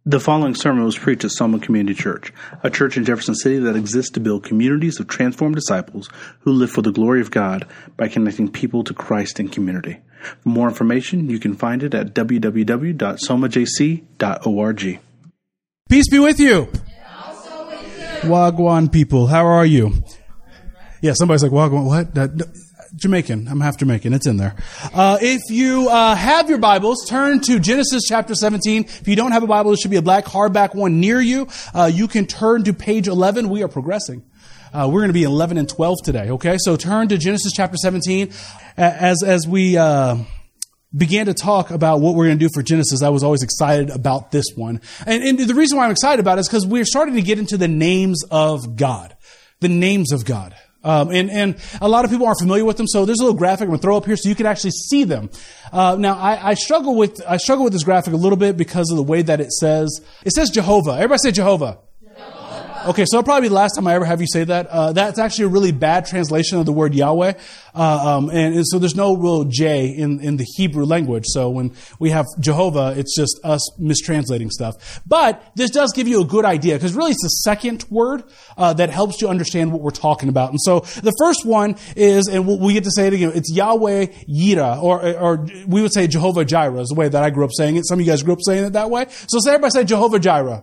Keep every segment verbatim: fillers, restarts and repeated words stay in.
The following sermon was preached at Soma Community Church, a church in Jefferson City that exists to build communities of transformed disciples who live for the glory of God by connecting people to Christ in community. For more information, you can find it at w w w dot soma j c dot org. Peace be with you. And also with you. Wagwan people, how are you? Yeah, somebody's like, Wagwan, what? Uh, Jamaican. I'm half Jamaican. It's in there. Uh, if you uh, have your Bibles, turn to Genesis chapter seventeen. If you don't have a Bible, there should be a black hardback one near you. Uh, you can turn to page eleven. We are progressing. Uh, we're going to be eleven and twelve today, okay? So turn to Genesis chapter seventeen. As, as we uh, began to talk about what we're going to do for Genesis, I was always excited about this one. And, and the reason why I'm excited about it is because we're starting to get into the names of God. The names of God. Um, and, and a lot of people aren't familiar with them, so there's a little graphic I'm going to throw up here so you can actually see them. Uh, now, I, I struggle with, I struggle with this graphic a little bit because of the way that it says, it says Jehovah. Everybody say Jehovah. Jehovah. Okay, so it'll probably be the last time I ever have you say that. Uh, that's actually a really bad translation of the word Yahweh. Uh, um, and, and so there's no real J in, in the Hebrew language. So when we have Jehovah, it's just us mistranslating stuff. But this does give you a good idea because really it's the second word uh, that helps you understand what we're talking about. And so the first one is, and we'll, we get to say it again, it's Yahweh Yireh, or, or we would say Jehovah Jireh is the way that I grew up saying it. Some of you guys grew up saying it that way. So say everybody say Jehovah Jireh.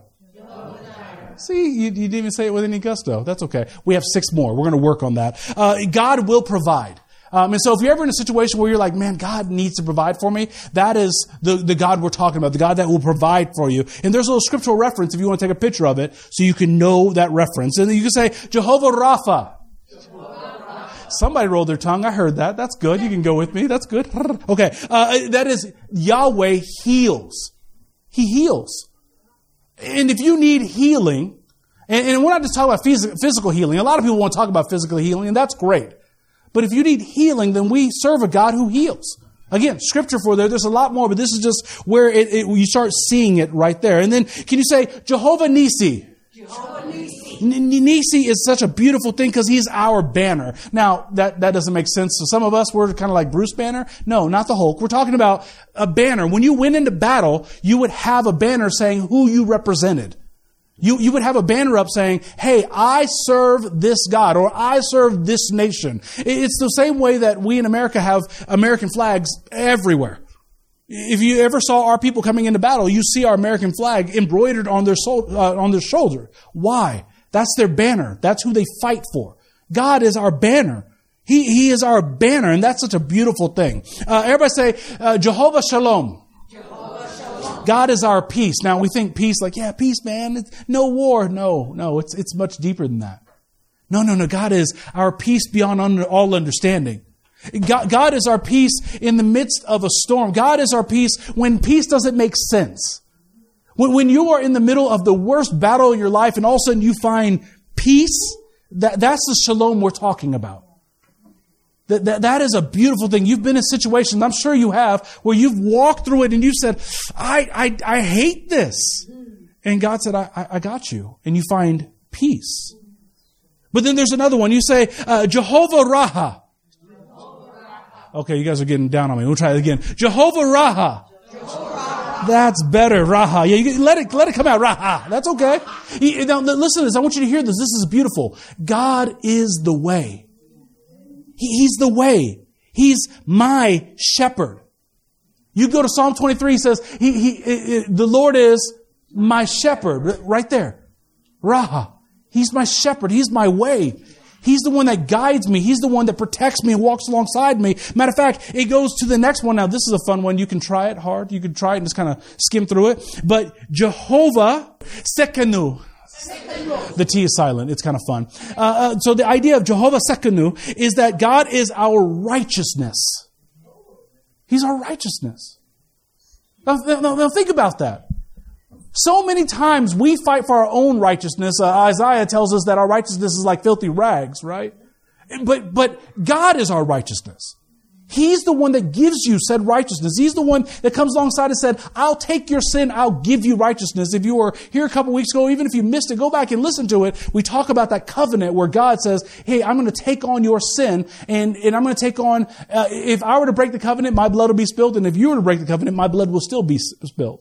See, you, you didn't even say it with any gusto. That's okay. We have six more. We're going to work on that. Uh, God will provide. Um, and so if you're ever in a situation where you're like, man, God needs to provide for me, that is the, the God we're talking about, the God that will provide for you. And there's a little scriptural reference if you want to take a picture of it so you can know that reference. And then you can say, Jehovah Rapha. Jehovah Rapha. Somebody rolled their tongue. I heard that. That's good. You can go with me. That's good. Okay. Uh, that is Yahweh heals. He heals. And if you need healing, and, and we're not just talking about phys- physical healing. A lot of people want to talk about physical healing, and that's great. But if you need healing, then we serve a God who heals. Again, scripture for there, there's a lot more, but this is just where it, it, you start seeing it right there. And then, can you say, Jehovah Nisi? Jehovah Nisi. N- Nisi is such a beautiful thing because he's our banner. Now, that, that doesn't make sense. So some of us, we're kind of like Bruce Banner. No, not the Hulk. We're talking about a banner. When you went into battle, you would have a banner saying who you represented. You, you would have a banner up saying, hey, I serve this God, or I serve this nation. It's the same way that we in America have American flags everywhere. If you ever saw our people coming into battle, you see our American flag embroidered on their sol- uh, on their shoulder. Why? That's their banner. That's who they fight for. God is our banner. He, he is our banner, and that's such a beautiful thing. Uh, everybody say, uh, Jehovah Shalom. Jehovah Shalom. God is our peace. Now, we think peace like, yeah, peace, man. It's no war. No, no, it's it's much deeper than that. No, no, no. God is our peace beyond under, all understanding. God, God is our peace in the midst of a storm. God is our peace when peace doesn't make sense. When, when you are in the middle of the worst battle of your life and all of a sudden you find peace, that, that's the shalom we're talking about. That, that, that is a beautiful thing. You've been in situations, I'm sure you have, where you've walked through it and you've said, I, I, I hate this. And God said, I, I, I got you. And you find peace. But then there's another one. You say, uh, Jehovah Raha. Okay, you guys are getting down on me. We'll try it again. Jehovah Raha. Jehovah Raha. That's better, Raha. Yeah, you let it let it come out, Raha. That's okay. You, now, listen to this. I want you to hear this. This is beautiful. God is the way. He, he's the way. He's my shepherd. You go to Psalm twenty-three. He says, he, he, he, the Lord is my shepherd. Right there. Raha. He's my shepherd. He's my way. He's the one that guides me. He's the one that protects me and walks alongside me. Matter of fact, it goes to the next one. Now, this is a fun one. You can try it hard. You can try it and just kind of skim through it. But Jehovah Sekenu. The T is silent. It's kind of fun. Uh, uh, so the idea of Jehovah Sekenu is that God is our righteousness. He's our righteousness. Now, now, now think about that. So many times we fight for our own righteousness. Uh, Isaiah tells us that our righteousness is like filthy rags, right? But, but God is our righteousness. He's the one that gives you said righteousness. He's the one that comes alongside and said, I'll take your sin, I'll give you righteousness. If you were here a couple weeks ago, even if you missed it, go back and listen to it. We talk about that covenant where God says, hey, I'm going to take on your sin, and, and I'm going to take on, uh, if I were to break the covenant, my blood will be spilled, and if you were to break the covenant, my blood will still be spilled.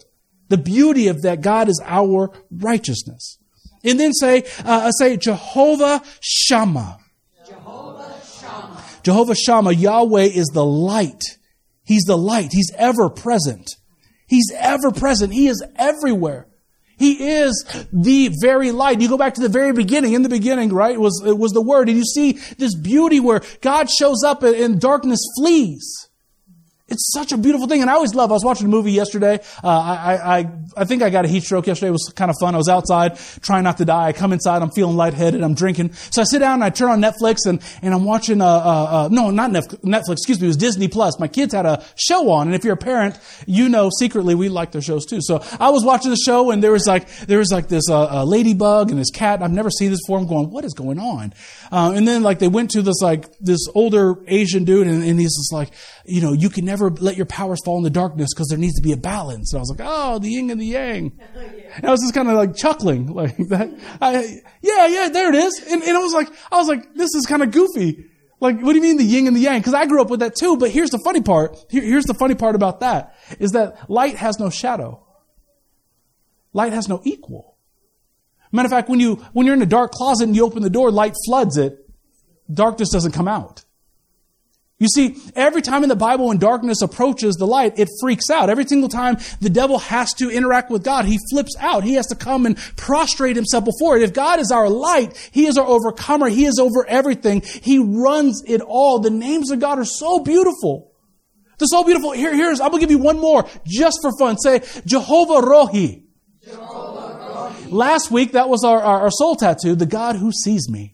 The beauty of that God is our righteousness. And then say, uh, say Jehovah Shammah. Jehovah Shammah. Jehovah Shammah, Yahweh is the light. He's the light. He's ever present. He's ever present. He is everywhere. He is the very light. You go back to the very beginning. In the beginning, right, it was, it was the Word. And you see this beauty where God shows up and darkness flees. It's such a beautiful thing. And I always love, I was watching a movie yesterday. Uh, I, I, I think I got a heat stroke yesterday. It was kind of fun. I was outside trying not to die. I come inside. I'm feeling lightheaded. I'm drinking. So I sit down and I turn on Netflix and, and I'm watching, uh, uh, uh no, not Netflix, excuse me. It was Disney Plus. My kids had a show on. And if you're a parent, you know secretly we like their shows too. So I was watching the show and there was like, there was like this, uh, uh ladybug and this cat. I've never seen this before. I'm going, what is going on? Uh, and then like they went to this like, this older Asian dude and, and he's just like, you know, you can never let your powers fall in the darkness because there needs to be a balance. And I was like, oh, the yin and the yang. And I was just kind of like chuckling like that. I, yeah, yeah, there it is. And, and I was like, I was like, this is kind of goofy. Like, what do you mean the yin and the yang? Because I grew up with that too. But here's the funny part. Here, here's the funny part about that is that light has no shadow. Light has no equal. Matter of fact, when you, when you're in a dark closet and you open the door, light floods it. Darkness doesn't come out. You see, every time in the Bible when darkness approaches the light, it freaks out. Every single time the devil has to interact with God, he flips out. He has to come and prostrate himself before it. If God is our light, He is our overcomer. He is over everything. He runs it all. The names of God are so beautiful. They're so beautiful. Here, here's, I'm going to give you one more just for fun. Say, Jehovah Rohi. Jehovah Rohi. Last week, that was our, our, our soul tattoo, the God who sees me.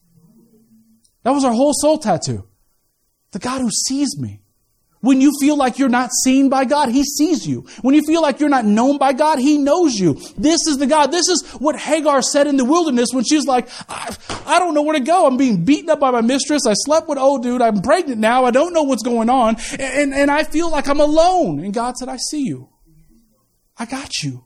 That was our whole soul tattoo. The God who sees me. When you feel like you're not seen by God, He sees you. When you feel like you're not known by God, He knows you. This is the God. This is what Hagar said in the wilderness when she was like, I, I don't know where to go. I'm being beaten up by my mistress. I slept with old dude. I'm pregnant now. I don't know what's going on. And, and, and I feel like I'm alone. And God said, I see you. I got you.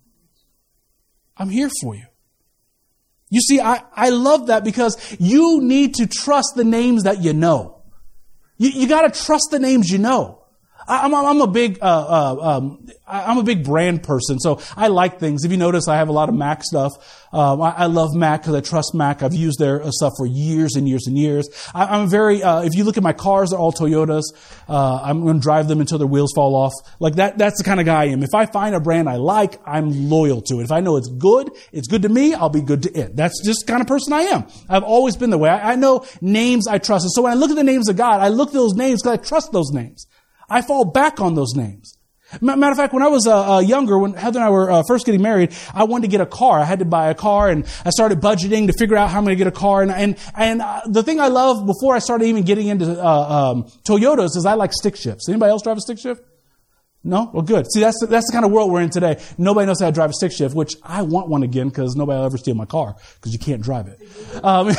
I'm here for you. You see, I, I love that because you need to trust the names that you know. You, you got to trust the names you know. I, I'm, I'm a big, uh, uh, um, I'm a big brand person, so I like things. If you notice, I have a lot of Mac stuff. Um, I, I love Mac because I trust Mac. I've used their uh, stuff for years and years and years. I, I'm very. Uh, if you look at my cars, they're all Toyotas. Uh, I'm going to drive them until their wheels fall off. Like that. That's the kind of guy I am. If I find a brand I like, I'm loyal to it. If I know it's good, it's good to me. I'll be good to it. That's just the kind of person I am. I've always been the way. I, I know names I trust, and so when I look at the names of God, I look at those names because I trust those names. I fall back on those names. Matter of fact, when I was uh, uh, younger, when Heather and I were uh, first getting married, I wanted to get a car. I had to buy a car, and I started budgeting to figure out how I'm going to get a car. And and, and uh, the thing I love before I started even getting into uh, um, Toyotas is I like stick shifts. Anybody else drive a stick shift? No? Well, good. See, that's that's the kind of world we're in today. Nobody knows how to drive a stick shift, which I want one again because nobody will ever steal my car because you can't drive it. Um,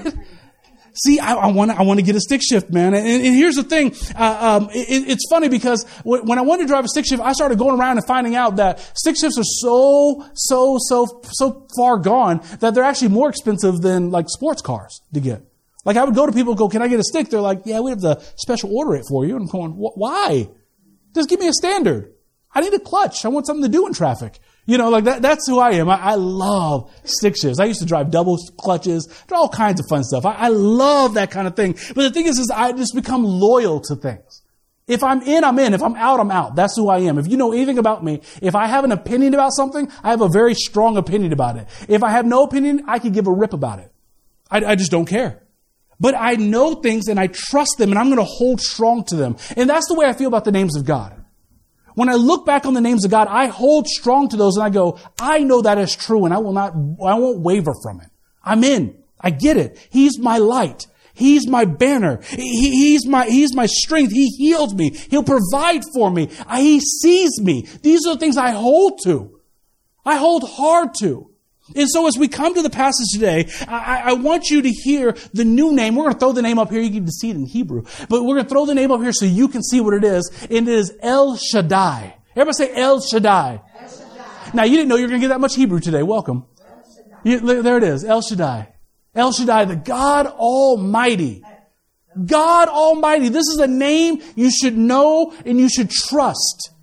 See, I, I want to, I want to get a stick shift, man. And, and here's the thing. Uh, um, it, it's funny because w- when I wanted to drive a stick shift, I started going around and finding out that stick shifts are so, so, so, so far gone that they're actually more expensive than like sports cars to get. Like I would go to people and go, can I get a stick? They're like, yeah, we have to special order it for you. And I'm going, why? Just give me a standard. I need a clutch. I want something to do in traffic. You know, like that, that's who I am. I, I love stick shifts. I used to drive double clutches, all kinds of fun stuff. I, I love that kind of thing. But the thing is, is I just become loyal to things. If I'm in, I'm in. If I'm out, I'm out. That's who I am. If you know anything about me, if I have an opinion about something, I have a very strong opinion about it. If I have no opinion, I could give a rip about it. I, I just don't care. But I know things and I trust them and I'm going to hold strong to them. And that's the way I feel about the names of God. When I look back on the names of God, I hold strong to those and I go, I know that is true and I will not, I won't waver from it. I'm in. I get it. He's my light. He's my banner. He, he's my, he's my strength. He heals me. He'll provide for me. I, he sees me. These are the things I hold to. I hold hard to. And so as we come to the passage today, I, I want you to hear the new name. We're going to throw the name up here. You can see it in Hebrew. But we're going to throw the name up here so you can see what it is. And it is El Shaddai. Everybody say El Shaddai. El Shaddai. Now, you didn't know you were going to get that much Hebrew today. Welcome. You, there it is. El Shaddai. El Shaddai, the God Almighty. God Almighty. This is a name you should know and you should trust.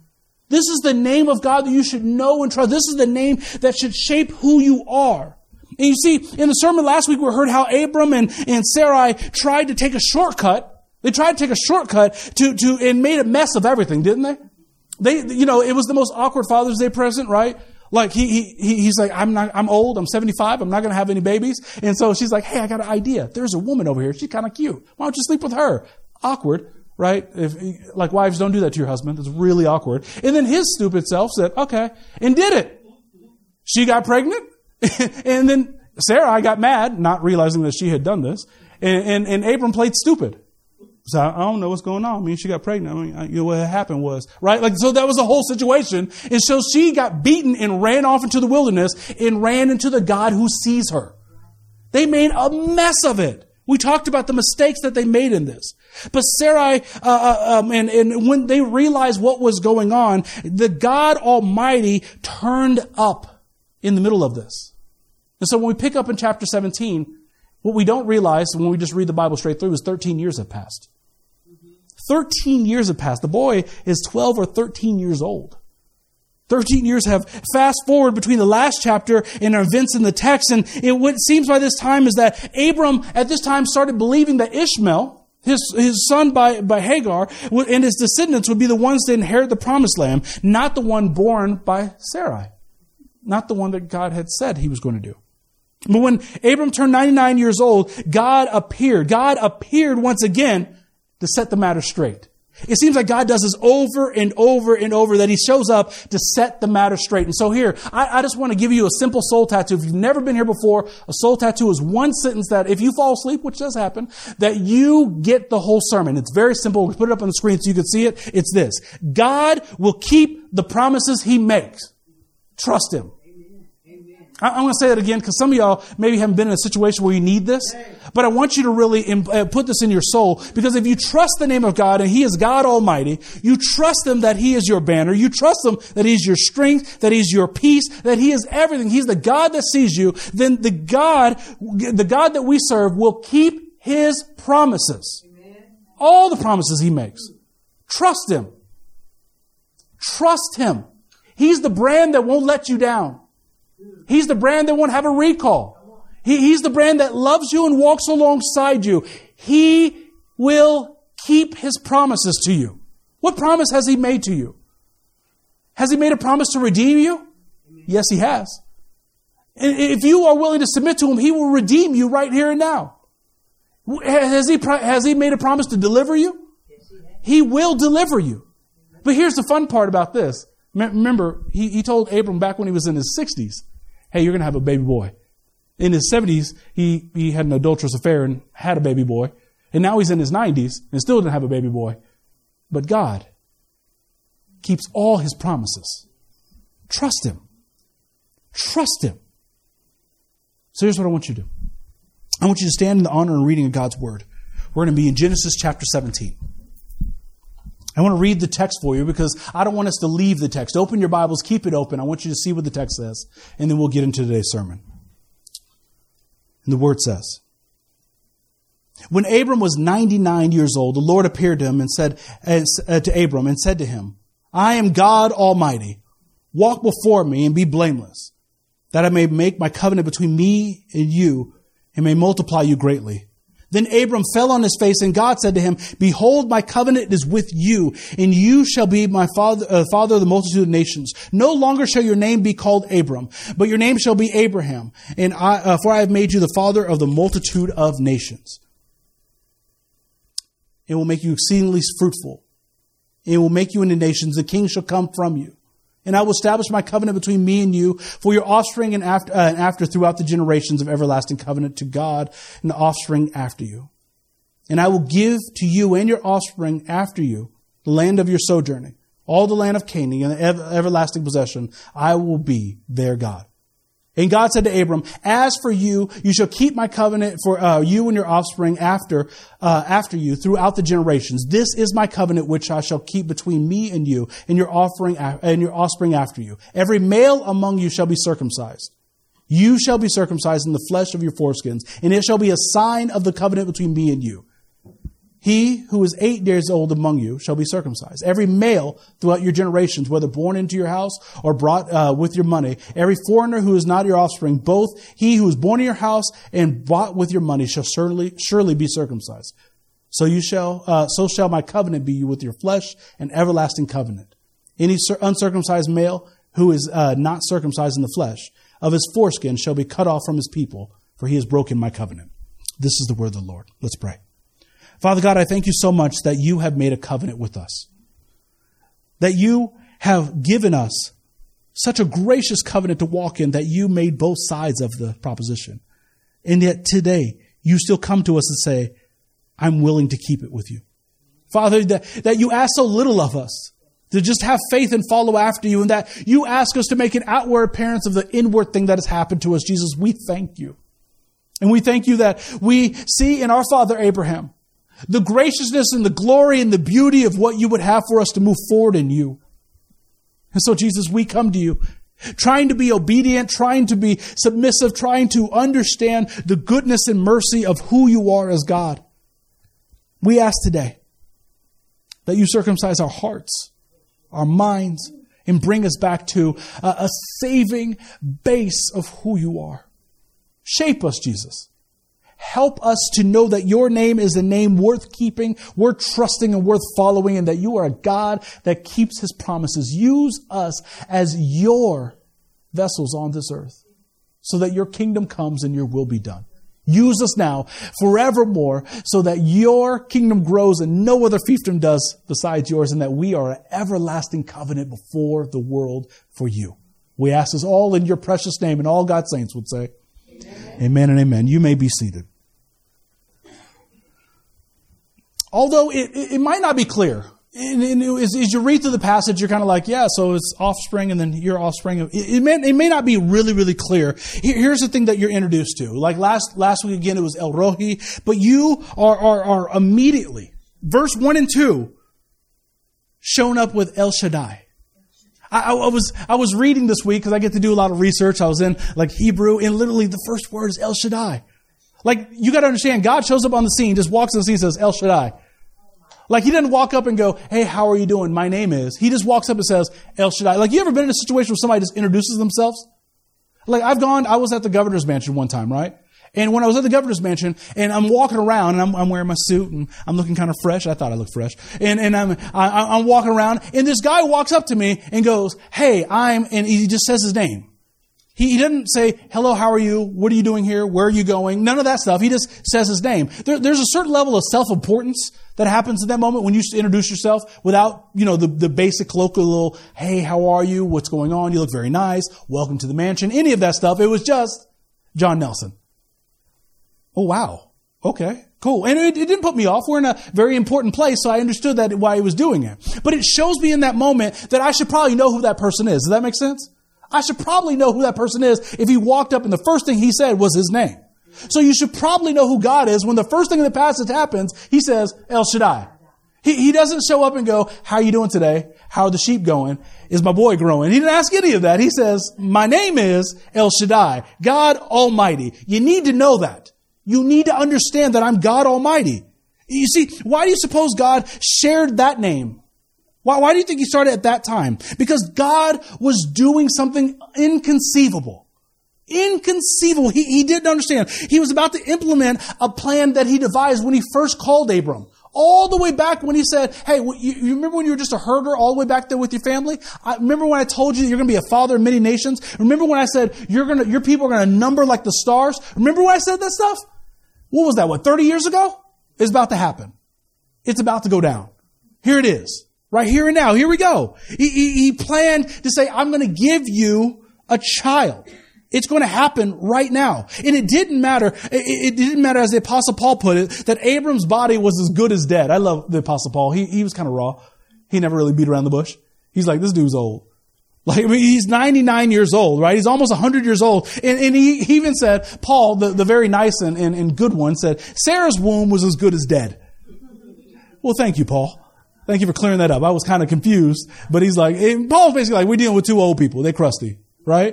This is the name of God that you should know and trust. This is the name that should shape who you are. And you see, in the sermon last week, we heard how Abram and, and Sarai tried to take a shortcut. They tried to take a shortcut to, to, and made a mess of everything, didn't they? They, you know, it was the most awkward Father's Day present, right? Like he, he, he's like, I'm not, I'm old, I'm seventy-five, I'm not going to have any babies. And so she's like, hey, I got an idea. There's a woman over here. She's kind of cute. Why don't you sleep with her? Awkward, right? If, like wives don't do that to your husband. It's really awkward. And then his stupid self said, okay, and did it. She got pregnant. And then Sarah got mad, not realizing that she had done this. And, and, and Abram played stupid. So I don't know what's going on. I mean, she got pregnant. I mean, I, you know, what happened was, right? Like, so that was the whole situation. And so she got beaten and ran off into the wilderness and ran into the God who sees her. They made a mess of it. We talked about the mistakes that they made in this. But Sarai, uh, um, and, and when they realized what was going on, the God Almighty turned up in the middle of this. And so when we pick up in chapter seventeen, what we don't realize when we just read the Bible straight through is thirteen years have passed. thirteen years have passed. The boy is twelve or thirteen years old. thirteen years have fast forward between the last chapter and events in the text. And it, what it seems by this time is that Abram at this time started believing that Ishmael, his, his son by, by Hagar, and his descendants would be the ones to inherit the promised land, not the one born by Sarai. Not the one that God had said he was going to do. But when Abram turned ninety-nine years old, God appeared. God appeared once again to set the matter straight. It seems like God does this over and over and over, that he shows up to set the matter straight. And so here, I, I just want to give you a simple soul tattoo. If you've never been here before, a soul tattoo is one sentence that if you fall asleep, which does happen, that you get the whole sermon. It's very simple. We'll put it up on the screen so you can see it. It's this: God will keep the promises he makes. Trust him. I'm going to say that again because some of y'all maybe haven't been in a situation where you need this. But I want you to really put this in your soul, because if you trust the name of God and he is God Almighty, you trust him that he is your banner. You trust him that he's your strength, that he's your peace, that he is everything. He's the God that sees you. Then the God, the God that we serve will keep his promises. All the promises he makes. Trust him. Trust him. He's the brand that won't let you down. He's the brand that won't have a recall. He, he's the brand that loves you and walks alongside you. He will keep his promises to you. What promise has he made to you? Has he made a promise to redeem you? Yes, he has. And if you are willing to submit to him, he will redeem you right here and now. Has he, has he made a promise to deliver you? He will deliver you. But here's the fun part about this. Remember, he, he told Abram back when he was in his sixties, hey, you're going to have a baby boy. In his seventies, he, he had an adulterous affair and had a baby boy. And now he's in his nineties and still didn't have a baby boy. But God keeps all his promises. Trust him. Trust him. So here's what I want you to do. I want you to stand in the honor and reading of God's word. We're going to be in Genesis chapter seventeen. I want to read the text for you because I don't want us to leave the text. Open your Bibles, keep it open. I want you to see what the text says, and then we'll get into today's sermon. And the word says, when Abram was ninety-nine years old, the Lord appeared to him and said uh, to Abram and said to him, I am God Almighty. Walk before me and be blameless, that I may make my covenant between me and you and may multiply you greatly. Then Abram fell on his face, and God said to him, behold, my covenant is with you, and you shall be my father, uh, father of the multitude of nations. No longer shall your name be called Abram, but your name shall be Abraham, and I, uh, for I have made you the father of the multitude of nations. It will make you exceedingly fruitful. It will make you into nations. The king shall come from you. And I will establish my covenant between me and you for your offspring and after, uh, and after throughout the generations of everlasting covenant to God and the offspring after you. And I will give to you and your offspring after you the land of your sojourning, all the land of Canaan and the ever- everlasting possession. I will be their God. And God said to Abram, as for you, you shall keep my covenant for uh, you and your offspring after uh, after you throughout the generations. This is my covenant which I shall keep between me and you and your offering and your offspring after you. Every male among you shall be circumcised. You shall be circumcised in the flesh of your foreskins, and it shall be a sign of the covenant between me and you. He who is eight years old among you shall be circumcised. Every male throughout your generations, whether born into your house or brought uh, with your money, every foreigner who is not your offspring, both he who is born in your house and bought with your money shall surely surely be circumcised. So you shall, uh, so shall my covenant be with your flesh, an everlasting covenant. Any uncircumcised male who is uh, not circumcised in the flesh of his foreskin shall be cut off from his people, for he has broken my covenant. This is the word of the Lord. Let's pray. Father God, I thank you so much that you have made a covenant with us, that you have given us such a gracious covenant to walk in, that you made both sides of the proposition. And yet today, you still come to us and say, I'm willing to keep it with you. Father, that, that you ask so little of us, to just have faith and follow after you, and that you ask us to make an outward appearance of the inward thing that has happened to us. Jesus, we thank you. And we thank you that we see in our father Abraham the graciousness and the glory and the beauty of what you would have for us to move forward in you. And so, Jesus, we come to you trying to be obedient, trying to be submissive, trying to understand the goodness and mercy of who you are as God. We ask today that you circumcise our hearts, our minds, and bring us back to a, a saving base of who you are. Shape us, Jesus. Help us to know that your name is a name worth keeping, worth trusting, and worth following, and that you are a God that keeps his promises. Use us as your vessels on this earth so that your kingdom comes and your will be done. Use us now forevermore so that your kingdom grows and no other fiefdom does besides yours, and that we are an everlasting covenant before the world for you. We ask this all in your precious name, and all God's saints would say, Amen, amen and amen. You may be seated. Although it, it might not be clear, and, and as, as you read through the passage, you're kind of like, yeah, so it's offspring and then your offspring. It, it, may, it may not be really, really clear. Here, here's the thing that you're introduced to. Like last last week again, it was El Rohi, but you are, are, are immediately, verse one and two, shown up with El Shaddai. I, I was I was reading this week because I get to do a lot of research. I was in like Hebrew, and literally the first word is El Shaddai. Like, you got to understand, God shows up on the scene, just walks on the scene and says, El Shaddai. Like, he doesn't walk up and go, hey, how are you doing? My name is. He just walks up and says, El Shaddai. Like, you ever been in a situation where somebody just introduces themselves? Like, I've gone, I was at the governor's mansion one time, right? And when I was at the governor's mansion, and I'm walking around, and I'm, I'm wearing my suit, and I'm looking kind of fresh. I thought I looked fresh. And, and I'm, I, I'm walking around, and this guy walks up to me and goes, hey, I'm, and he just says his name. He, he doesn't say, hello, how are you? What are you doing here? Where are you going? None of that stuff. He just says his name. There, there's a certain level of self-importance that happens in that moment when you introduce yourself without, you know, the, the basic colloquial, hey, how are you? What's going on? You look very nice. Welcome to the mansion. Any of that stuff. It was just John Nelson. Oh, wow. Okay, cool. And it, it didn't put me off. We're in a very important place, so I understood that why he was doing it. But it shows me in that moment that I should probably know who that person is. Does that make sense? I should probably know who that person is if he walked up and the first thing he said was his name. So you should probably know who God is when the first thing in the passage happens, he says, El Shaddai. He, he doesn't show up and go, how are you doing today? How are the sheep going? Is my boy growing? He didn't ask any of that. He says, my name is El Shaddai, God Almighty. You need to know that. You need to understand that I'm God Almighty. You see, why do you suppose God shared that name? Why, why do you think he started at that time? Because God was doing something inconceivable. Inconceivable. He, he didn't understand. He was about to implement a plan that he devised when he first called Abram. All the way back when he said, hey, you, you remember when you were just a herder all the way back there with your family? I remember when I told you that you're going to be a father of many nations? Remember when I said you're going to, your people are going to number like the stars? Remember when I said that stuff? What was that, what, thirty years ago? It's about to happen. It's about to go down. Here it is. Right here and now. Here we go. He, he, he planned to say, I'm going to give you a child. It's going to happen right now. And it didn't matter. It, it didn't matter, as the Apostle Paul put it, that Abram's body was as good as dead. I love the Apostle Paul. He, he was kind of raw. He never really beat around the bush. He's like, this dude's old. Like, I mean, he's ninety-nine years old, right? He's almost one hundred years old. And, and he, he even said, Paul, the, the very nice and, and, and good one, said, Sarah's womb was as good as dead. Well, thank you, Paul. Thank you for clearing that up. I was kind of confused. But he's like, and Paul's basically like, we're dealing with two old people. They're crusty, right?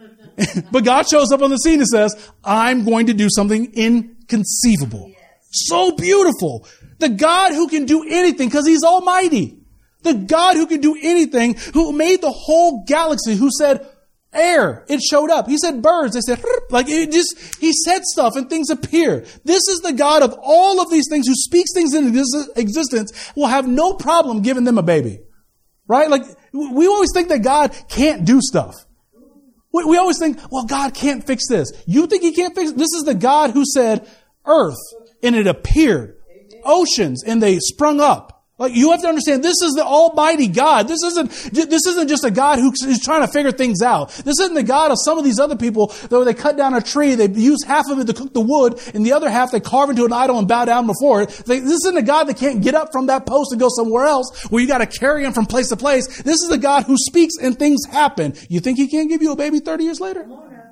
But God shows up on the scene and says, I'm going to do something inconceivable. So beautiful. The God who can do anything because He's almighty. The God who can do anything, who made the whole galaxy, who said, air, it showed up. He said birds, they said, like it just, He said stuff and things appear. This is the God of all of these things who speaks things into existence, will have no problem giving them a baby. Right? Like, we always think that God can't do stuff. We, we always think, well, God can't fix this. You think He can't fix it? This is the God who said earth, and it appeared. Oceans, and they sprung up. Like, you have to understand, this is the almighty God. This isn't, this isn't just a God who's trying to figure things out. This isn't the God of some of these other people, though they cut down a tree, they use half of it to cook the wood, and the other half they carve into an idol and bow down before it. They, this isn't a God that can't get up from that post and go somewhere else, where you got to carry Him from place to place. This is the God who speaks and things happen. You think He can't give you a baby thirty years later?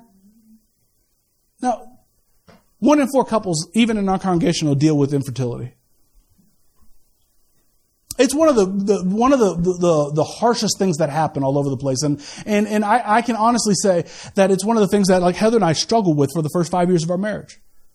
Now, one in four couples, even in our congregation, will deal with infertility. It's one of the, the one of the, the the harshest things that happen all over the place, and and and I, I can honestly say that it's one of the things that like Heather and I struggled with for the first five years of our marriage.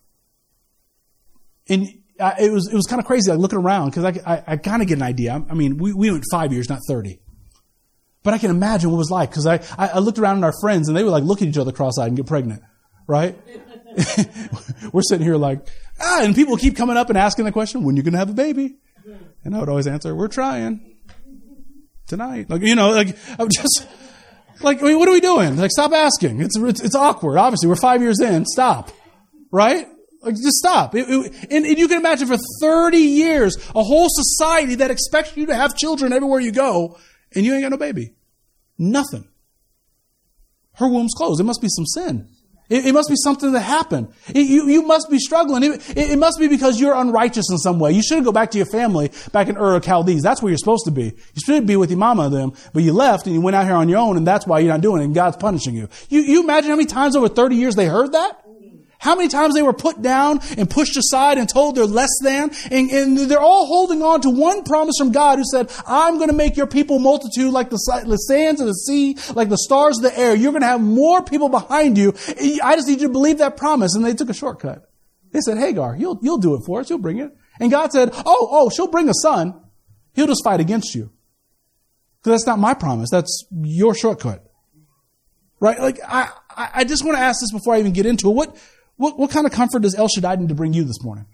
And I, it was it was kind of crazy, like looking around, because I I, I kind of get an idea. I mean, we we went five years, not thirty, but I can imagine what it was like, because I I looked around at our friends and they would like look at each other cross-eyed and get pregnant, right? We're sitting here like ah, and people keep coming up and asking the question, when are you going to have a baby? And I would always answer, we're trying tonight. Like, you know, like, I'm just, like, I mean, what are we doing? Like, stop asking. It's, it's, it's awkward. Obviously, we're five years in. Stop. Right? Like, just stop. It, it, and, and you can imagine for thirty years, a whole society that expects you to have children everywhere you go, and you ain't got no baby. Nothing. Her womb's closed. It must be some sin. It, it must be something that happened. It, you, you must be struggling. It, it, it must be because you're unrighteous in some way. You shouldn't go back to your family back in Ur of Chaldees. That's where you're supposed to be. You should be with your mama and them, but you left and you went out here on your own, and that's why you're not doing it, and God's punishing you. You, you imagine how many times over thirty years they heard that? How many times they were put down and pushed aside and told they're less than? And, and they're all holding on to one promise from God who said, I'm going to make your people multitude like the, the sands of the sea, like the stars of the air. You're going to have more people behind you. I just need you to believe that promise. And they took a shortcut. They said, Hagar, you'll, you'll do it for us. You'll bring it. And God said, oh, oh, she'll bring a son. He'll just fight against you. Because that's not my promise. That's your shortcut. Right? Like, I, I just want to ask this before I even get into it. What, What, what kind of comfort does El Shaddai need to bring you this morning?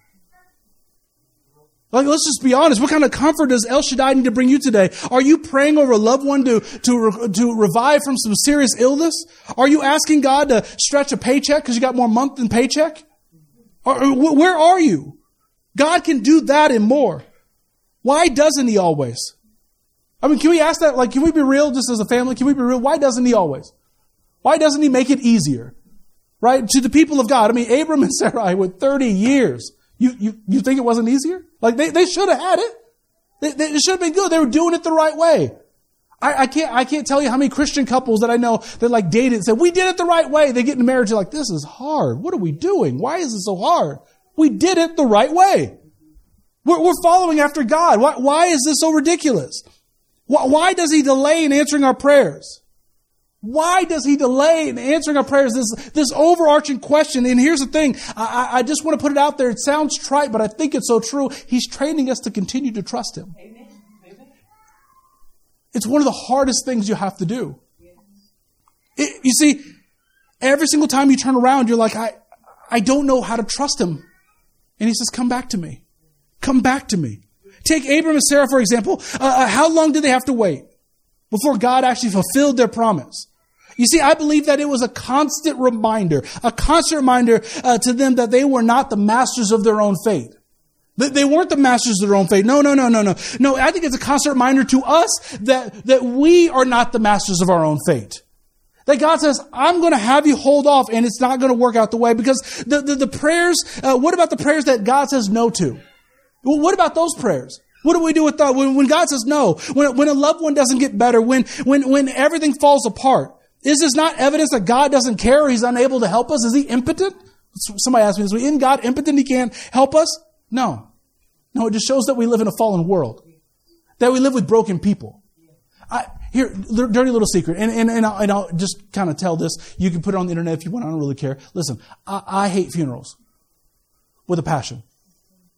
Like, let's just be honest. What kind of comfort does El Shaddai need to bring you today? Are you praying over a loved one to, to, to revive from some serious illness? Are you asking God to stretch a paycheck because you got more month than paycheck? Or, or, where are you? God can do that and more. Why doesn't He always? I mean, can we ask that? Like, can we be real just as a family? Can we be real? Why doesn't He always? Why doesn't He make it easier? Right? To the people of God. I mean, Abram and Sarai with thirty years. You, you, you think it wasn't easier? Like, they, they should have had it. They, they, it should have been good. They were doing it the right way. I, I can't, I can't tell you how many Christian couples that I know that like dated and said, we did it the right way. They get into marriage, they're like, this is hard. What are we doing? Why is it so hard? We did it the right way. We're, we're following after God. Why, why is this so ridiculous? Why, why does He delay in answering our prayers? Why does He delay in answering our prayers? This, this overarching question. And here's the thing. I, I just want to put it out there. It sounds trite, but I think it's so true. He's training us to continue to trust Him. Amen. Amen. It's one of the hardest things you have to do. Yes. It, you see, every single time you turn around, you're like, I, I don't know how to trust Him. And He says, come back to me. Come back to me. Take Abram and Sarah, for example. Uh, how long did they have to wait before God actually fulfilled their promise? You see, I believe that it was a constant reminder, a constant reminder uh, to them that they were not the masters of their own fate. That they weren't the masters of their own fate. No, no, no, no, no. No, I think it's a constant reminder to us that, that we are not the masters of our own fate. That God says, I'm going to have you hold off, and it's not going to work out the way, because the, the, the prayers, uh, what about the prayers that God says no to? Well, what about those prayers? What do we do with that? When, when God says no, when, when a loved one doesn't get better, when, when, when everything falls apart, is this not evidence that God doesn't care or He's unable to help us? Is He impotent? Somebody asked me this. Isn't God impotent? He can't help us? No. No, it just shows that we live in a fallen world. That we live with broken people. I, here, dirty little secret. And, and, and, I'll, and I'll just kind of tell this. You can put it on the internet if you want. I don't really care. Listen, I, I hate funerals with a passion.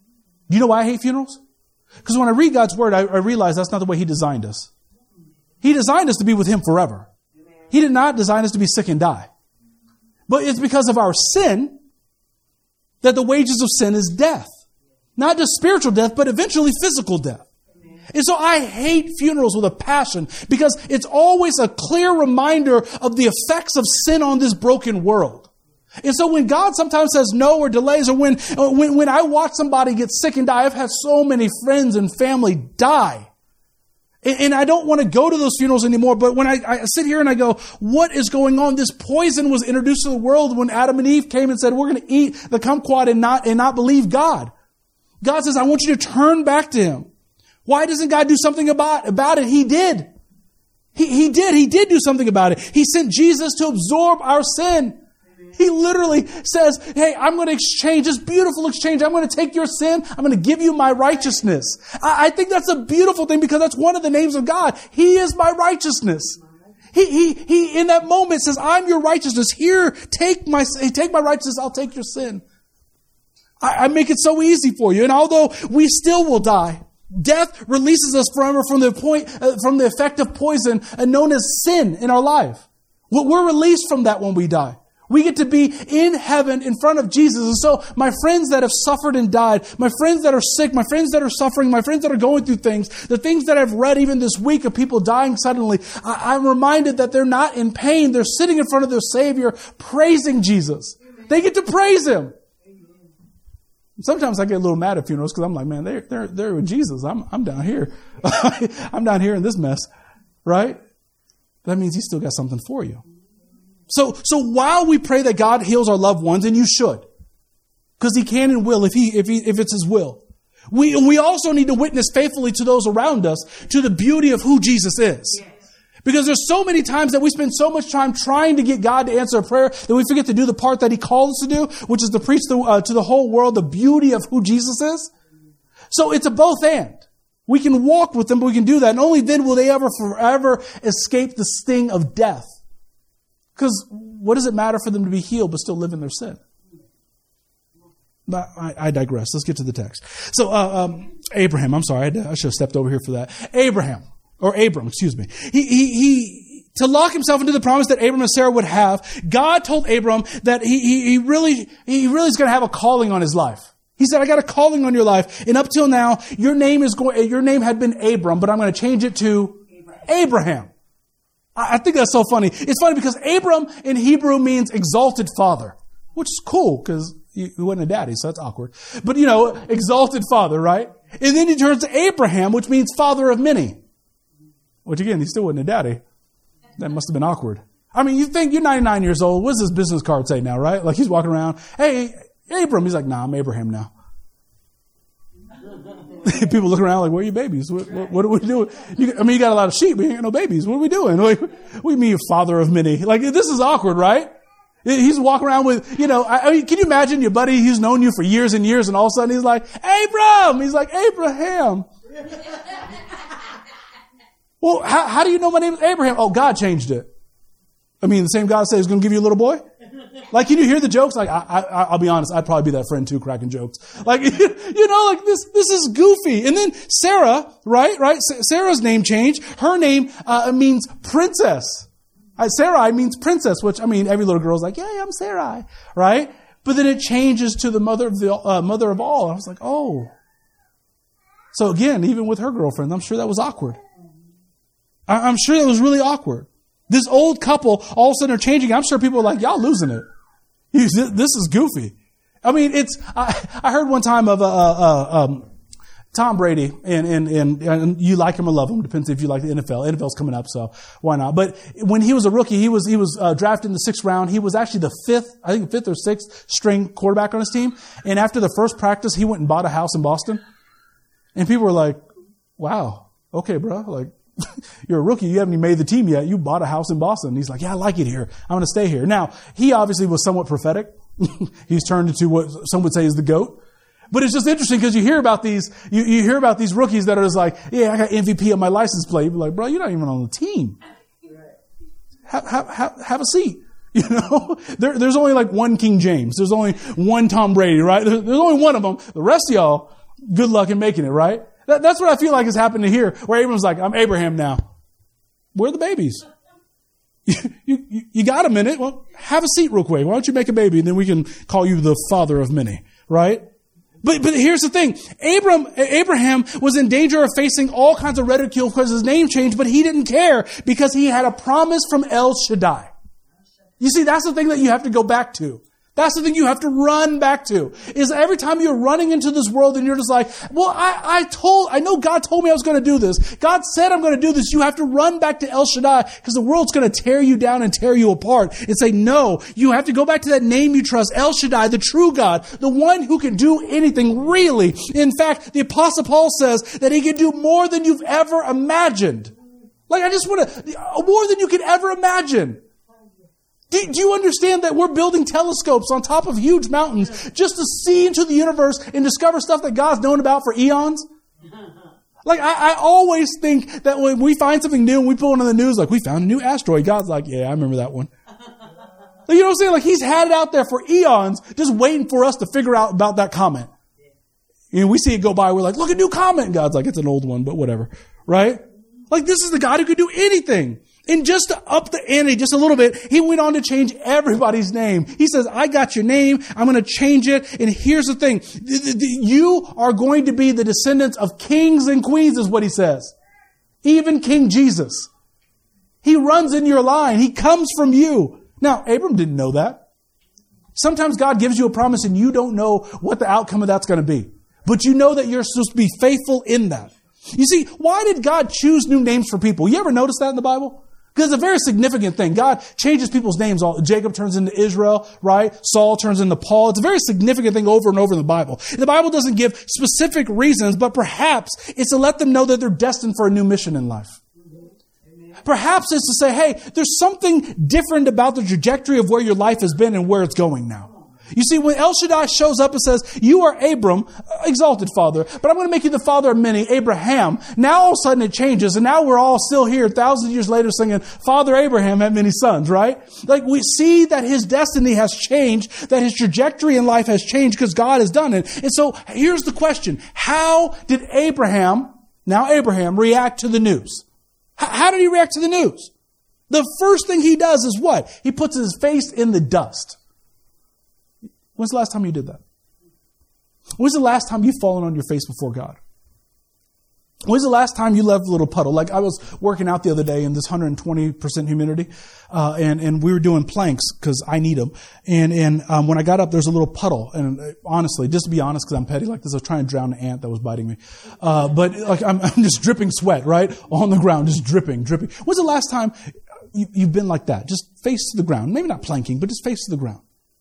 Do you know why I hate funerals? Because when I read God's word, I, I realize that's not the way He designed us. He designed us to be with Him forever. He did not design us to be sick and die. But it's because of our sin that the wages of sin is death. Not just spiritual death, but eventually physical death. And so I hate funerals with a passion because it's always a clear reminder of the effects of sin on this broken world. And so when God sometimes says no or delays, or when, when, when I watch somebody get sick and die, I've had so many friends and family die. And, and I don't want to go to those funerals anymore. But when I, I sit here and I go, what is going on? This poison was introduced to the world when Adam and Eve came and said, we're going to eat the kumquat and not, and not believe God. God says, I want you to turn back to Him. Why doesn't God do something about, about it? He did. He, he did. He did do something about it. He sent Jesus to absorb our sin. He literally says, hey, I'm going to exchange this beautiful exchange. I'm going to take your sin. I'm going to give you my righteousness. I, I think that's a beautiful thing because that's one of the names of God. He is my righteousness. He, he, he, in that moment says, I'm your righteousness. Here, take my, take my righteousness. I'll take your sin. I, I make it so easy for you. And although we still will die, death releases us forever from the point, uh, from the effect of poison uh, known as sin in our life. We're released from that when we die. We get to be in heaven in front of Jesus. And so my friends that have suffered and died, my friends that are sick, my friends that are suffering, my friends that are going through things, the things that I've read even this week of people dying suddenly, I, I'm reminded that they're not in pain. They're sitting in front of their Savior praising Jesus. They get to praise Him. Sometimes I get a little mad at funerals because I'm like, man, they're, they're, they're with Jesus. I'm, I'm down here. I'm down here in this mess, right? That means He's still got something for you. So, so while we pray that God heals our loved ones, and you should, because He can and will if He, if He, if it's His will, we, we also need to witness faithfully to those around us to the beauty of who Jesus is. Yes. Because there's so many times that we spend so much time trying to get God to answer a prayer that we forget to do the part that He called us to do, which is to preach the, uh, to the whole world the beauty of who Jesus is. So it's a both and. We can walk with them, but we can do that. And only then will they ever forever escape the sting of death. Because what does it matter for them to be healed but still live in their sin? But I, I digress. Let's get to the text. So uh, um, Abraham, I'm sorry, I, I should have stepped over here for that. Abraham, or Abram, excuse me. He, he, he, to lock himself into the promise that Abram and Sarah would have, God told Abram that he, he, he really, he really is going to have a calling on his life. He said, I got a calling on your life. And up till now, your name is going, your name had been Abram, but I'm going to change it to Abraham. Abraham. I think that's so funny. It's funny because Abram in Hebrew means exalted father, which is cool because he wasn't a daddy, so that's awkward. But, you know, exalted father, right? And then he turns to Abraham, which means father of many. Which, again, he still wasn't a daddy. That must have been awkward. I mean, you think you're ninety-nine years old. What does his business card say now, right? Like he's walking around, hey, Abram. He's like, nah, I'm Abraham now. People look around like, where are your babies? What, what, what are we doing? You, I mean, you got a lot of sheep, but you ain't got no babies. What are we doing? Like, what do you mean, father of many? Like, this is awkward, right? He's walking around with, you know, I, I mean, can you imagine your buddy who's known you for years and years, and all of a sudden he's like, Abram! He's like, Abraham. Well, how, how do you know my name is Abraham? Oh, God changed it. I mean, the same God said He's going to give you a little boy? Like, can you hear the jokes? Like, I, I, I'll be honest, I'd probably be that friend too, cracking jokes. Like, you know, like this, this is goofy. And then Sarah, right, right? Sarah's name changed. Her name uh, means princess. Uh, Sarai means princess, which, I mean, every little girl's like, yeah, I'm Sarai, right? But then it changes to the mother of the uh, mother of all. I was like, oh. So again, even with her girlfriend, I'm sure that was awkward. I, I'm sure that was really awkward. This old couple, all of a sudden are changing. I'm sure people are like, y'all losing it. This is goofy. I mean, it's, I, I heard one time of, uh, uh, um, Tom Brady, and, and, and, and you like him or love him. Depends if you like the N F L. N F L's coming up, so why not? But when he was a rookie, he was, he was, uh, drafted in the sixth round. He was actually the fifth, I think fifth or sixth string quarterback on his team. And after the first practice, he went and bought a house in Boston. And people were like, wow, okay, bro. Like, you're a rookie. You haven't even made the team yet. You bought a house in Boston. And he's like, yeah, I like it here. I'm going to stay here. Now, he obviously was somewhat prophetic. He's turned into what some would say is the GOAT. But it's just interesting because you hear about these, you, you hear about these rookies that are just like, yeah, I got M V P on my license plate. You're like, bro, you're not even on the team. Have, have, have, have a seat. You know, there, there's only like one King James. There's only one Tom Brady, right? There, there's only one of them. The rest of y'all, good luck in making it, right? That, that's what I feel like is happening here, where Abram's like, I'm Abraham now. Where are the babies? You, you, you got a minute? Well, have a seat real quick. Why don't you make a baby and then we can call you the father of many, right? But, but here's the thing. Abram, Abraham was in danger of facing all kinds of ridicule because his name changed, but he didn't care because he had a promise from El Shaddai. You see, that's the thing that you have to go back to. That's the thing you have to run back to, is every time you're running into this world and you're just like, well, I, I told, I know God told me I was going to do this. God said I'm going to do this. You have to run back to El Shaddai because the world's going to tear you down and tear you apart and say, no, you have to go back to that name you trust, El Shaddai, the true God, the one who can do anything really. In fact, the Apostle Paul says that he can do more than you've ever imagined. Like, I just want to, more than you could ever imagine. Do, do you understand that we're building telescopes on top of huge mountains just to see into the universe and discover stuff that God's known about for eons? Like, I, I always think that when we find something new and we pull it on the news, like, we found a new asteroid, God's like, yeah, I remember that one. Like, you know what I'm saying? Like, he's had it out there for eons just waiting for us to figure out about that comet. You know, we see it go by, we're like, look, a new comet. And God's like, it's an old one, but whatever. Right? Like, this is the God who could do anything. And just to up the ante just a little bit, he went on to change everybody's name. He says, I got your name. I'm going to change it. And here's the thing. You are going to be the descendants of kings and queens is what he says. Even King Jesus. He runs in your line. He comes from you. Now, Abram didn't know that. Sometimes God gives you a promise and you don't know what the outcome of that's going to be. But you know that you're supposed to be faithful in that. You see, why did God choose new names for people? You ever notice that in the Bible? Because it's a very significant thing. God changes people's names. Jacob turns into Israel, right? Saul turns into Paul. It's a very significant thing over and over in the Bible. The Bible doesn't give specific reasons, but perhaps it's to let them know that they're destined for a new mission in life. Perhaps it's to say, hey, there's something different about the trajectory of where your life has been and where it's going now. You see, when El Shaddai shows up and says, you are Abram, exalted father, but I'm going to make you the father of many, Abraham. Now all of a sudden it changes, and now we're all still here thousands of years later singing, Father Abraham had many sons, right? Like, we see that his destiny has changed, that his trajectory in life has changed because God has done it. And so here's the question. How did Abraham, now Abraham, react to the news? H- how did he react to the news? The first thing he does is what? He puts his face in the dust. When's the last time you did that? When's the last time you've fallen on your face before God? When's the last time you left a little puddle? Like, I was working out the other day in this one hundred twenty percent humidity, uh, and, and we were doing planks because I need them. And, and um, when I got up, there's a little puddle. And uh, honestly, just to be honest, because I'm petty like this, I was trying to drown an ant that was biting me. Uh, but like I'm, I'm just dripping sweat, right? On the ground, just dripping, dripping. When's the last time you, you've been like that? Just face to the ground. Maybe not planking, but just face to the ground.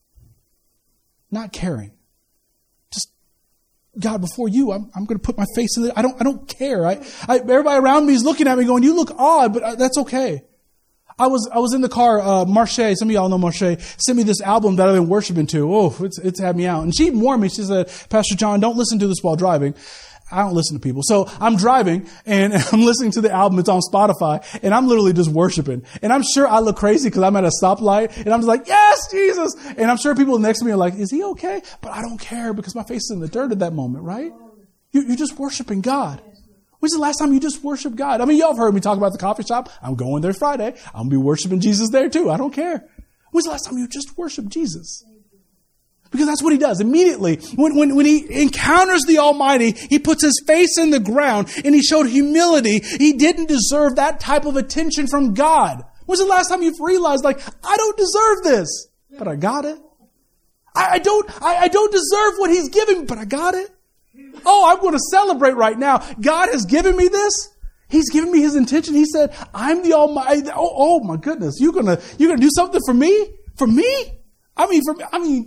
Not caring. Just, God, before you, I'm, I'm going to put my face in it. I don't, I don't care. I, I, everybody around me is looking at me going, you look odd, but I, that's okay. I was, I was in the car, uh, Marche, some of y'all know Marche, sent me this album that I've been worshiping to. Oh, it's, it's had me out. And she warned me. She said, Pastor John, don't listen to this while driving. I don't listen to people. So I'm driving and I'm listening to the album. It's on Spotify and I'm literally just worshiping. And I'm sure I look crazy because I'm at a stoplight and I'm just like, yes, Jesus. And I'm sure people next to me are like, is he okay? But I don't care because my face is in the dirt at that moment, right? You're just worshiping God. When's the last time you just worship God? I mean, y'all have heard me talk about the coffee shop. I'm going there Friday. I'm going to be worshiping Jesus there too. I don't care. When's the last time you just worship Jesus? Because that's what he does. Immediately, when, when, when he encounters the Almighty, he puts his face in the ground and he showed humility. He didn't deserve that type of attention from God. When's the last time you've realized, like, I don't deserve this, but I got it? I, I don't, I, I don't deserve what he's giving me, but I got it? Oh, I'm going to celebrate right now. God has given me this. He's given me his intention. He said, I'm the Almighty. Oh, oh my goodness. You're going to, you're going to do something for me? For me? I mean, for me, I mean,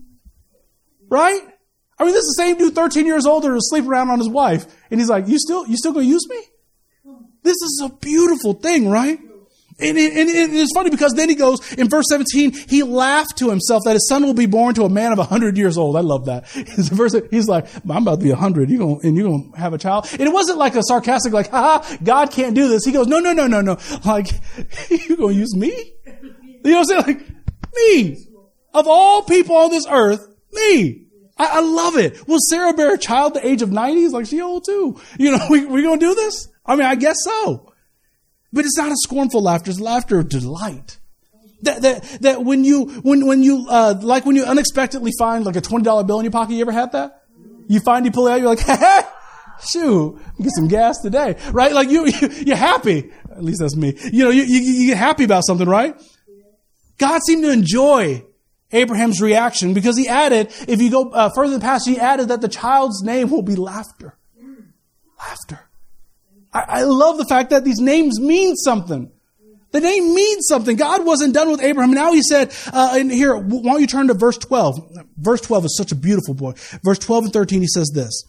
right? I mean, this is the same dude, thirteen years older, who's sleeping around on his wife. And he's like, you still, you still going to use me? This is a beautiful thing, right? And, and, and it's funny because then he goes, in verse seventeen, he laughed to himself that his son will be born to a man of a hundred years old. I love that. He's like, I'm about to be a hundred, you're gonna, and you're going to have a child. And it wasn't like a sarcastic, like, haha, God can't do this. He goes, no, no, no, no, no. Like, you're going to use me? You know what I'm saying? Like, me. Of all people on this earth, me. I, I love it. Will Sarah bear a child at the age of ninety? He's like, she old too. You know, we, we going to do this? I mean, I guess so. But it's not a scornful laughter. It's laughter of delight. That, that, that when you, when, when you, uh, like when you unexpectedly find like a twenty dollar bill in your pocket, you ever had that? You find, you pull it out, you're like, hey, shoot, get some gas today, right? Like you, you, you're happy. At least that's me. You know, you, you, you get happy about something, right? God seemed to enjoy Abraham's reaction because he added, if you go uh, further in the passage, he added that the child's name will be laughter. Laughter. I, I love the fact that these names mean something. The name means something. God wasn't done with Abraham. Now he said, uh, and here, why don't you turn to verse twelve? Verse twelve is such a beautiful boy. Verse twelve and thirteen, he says this.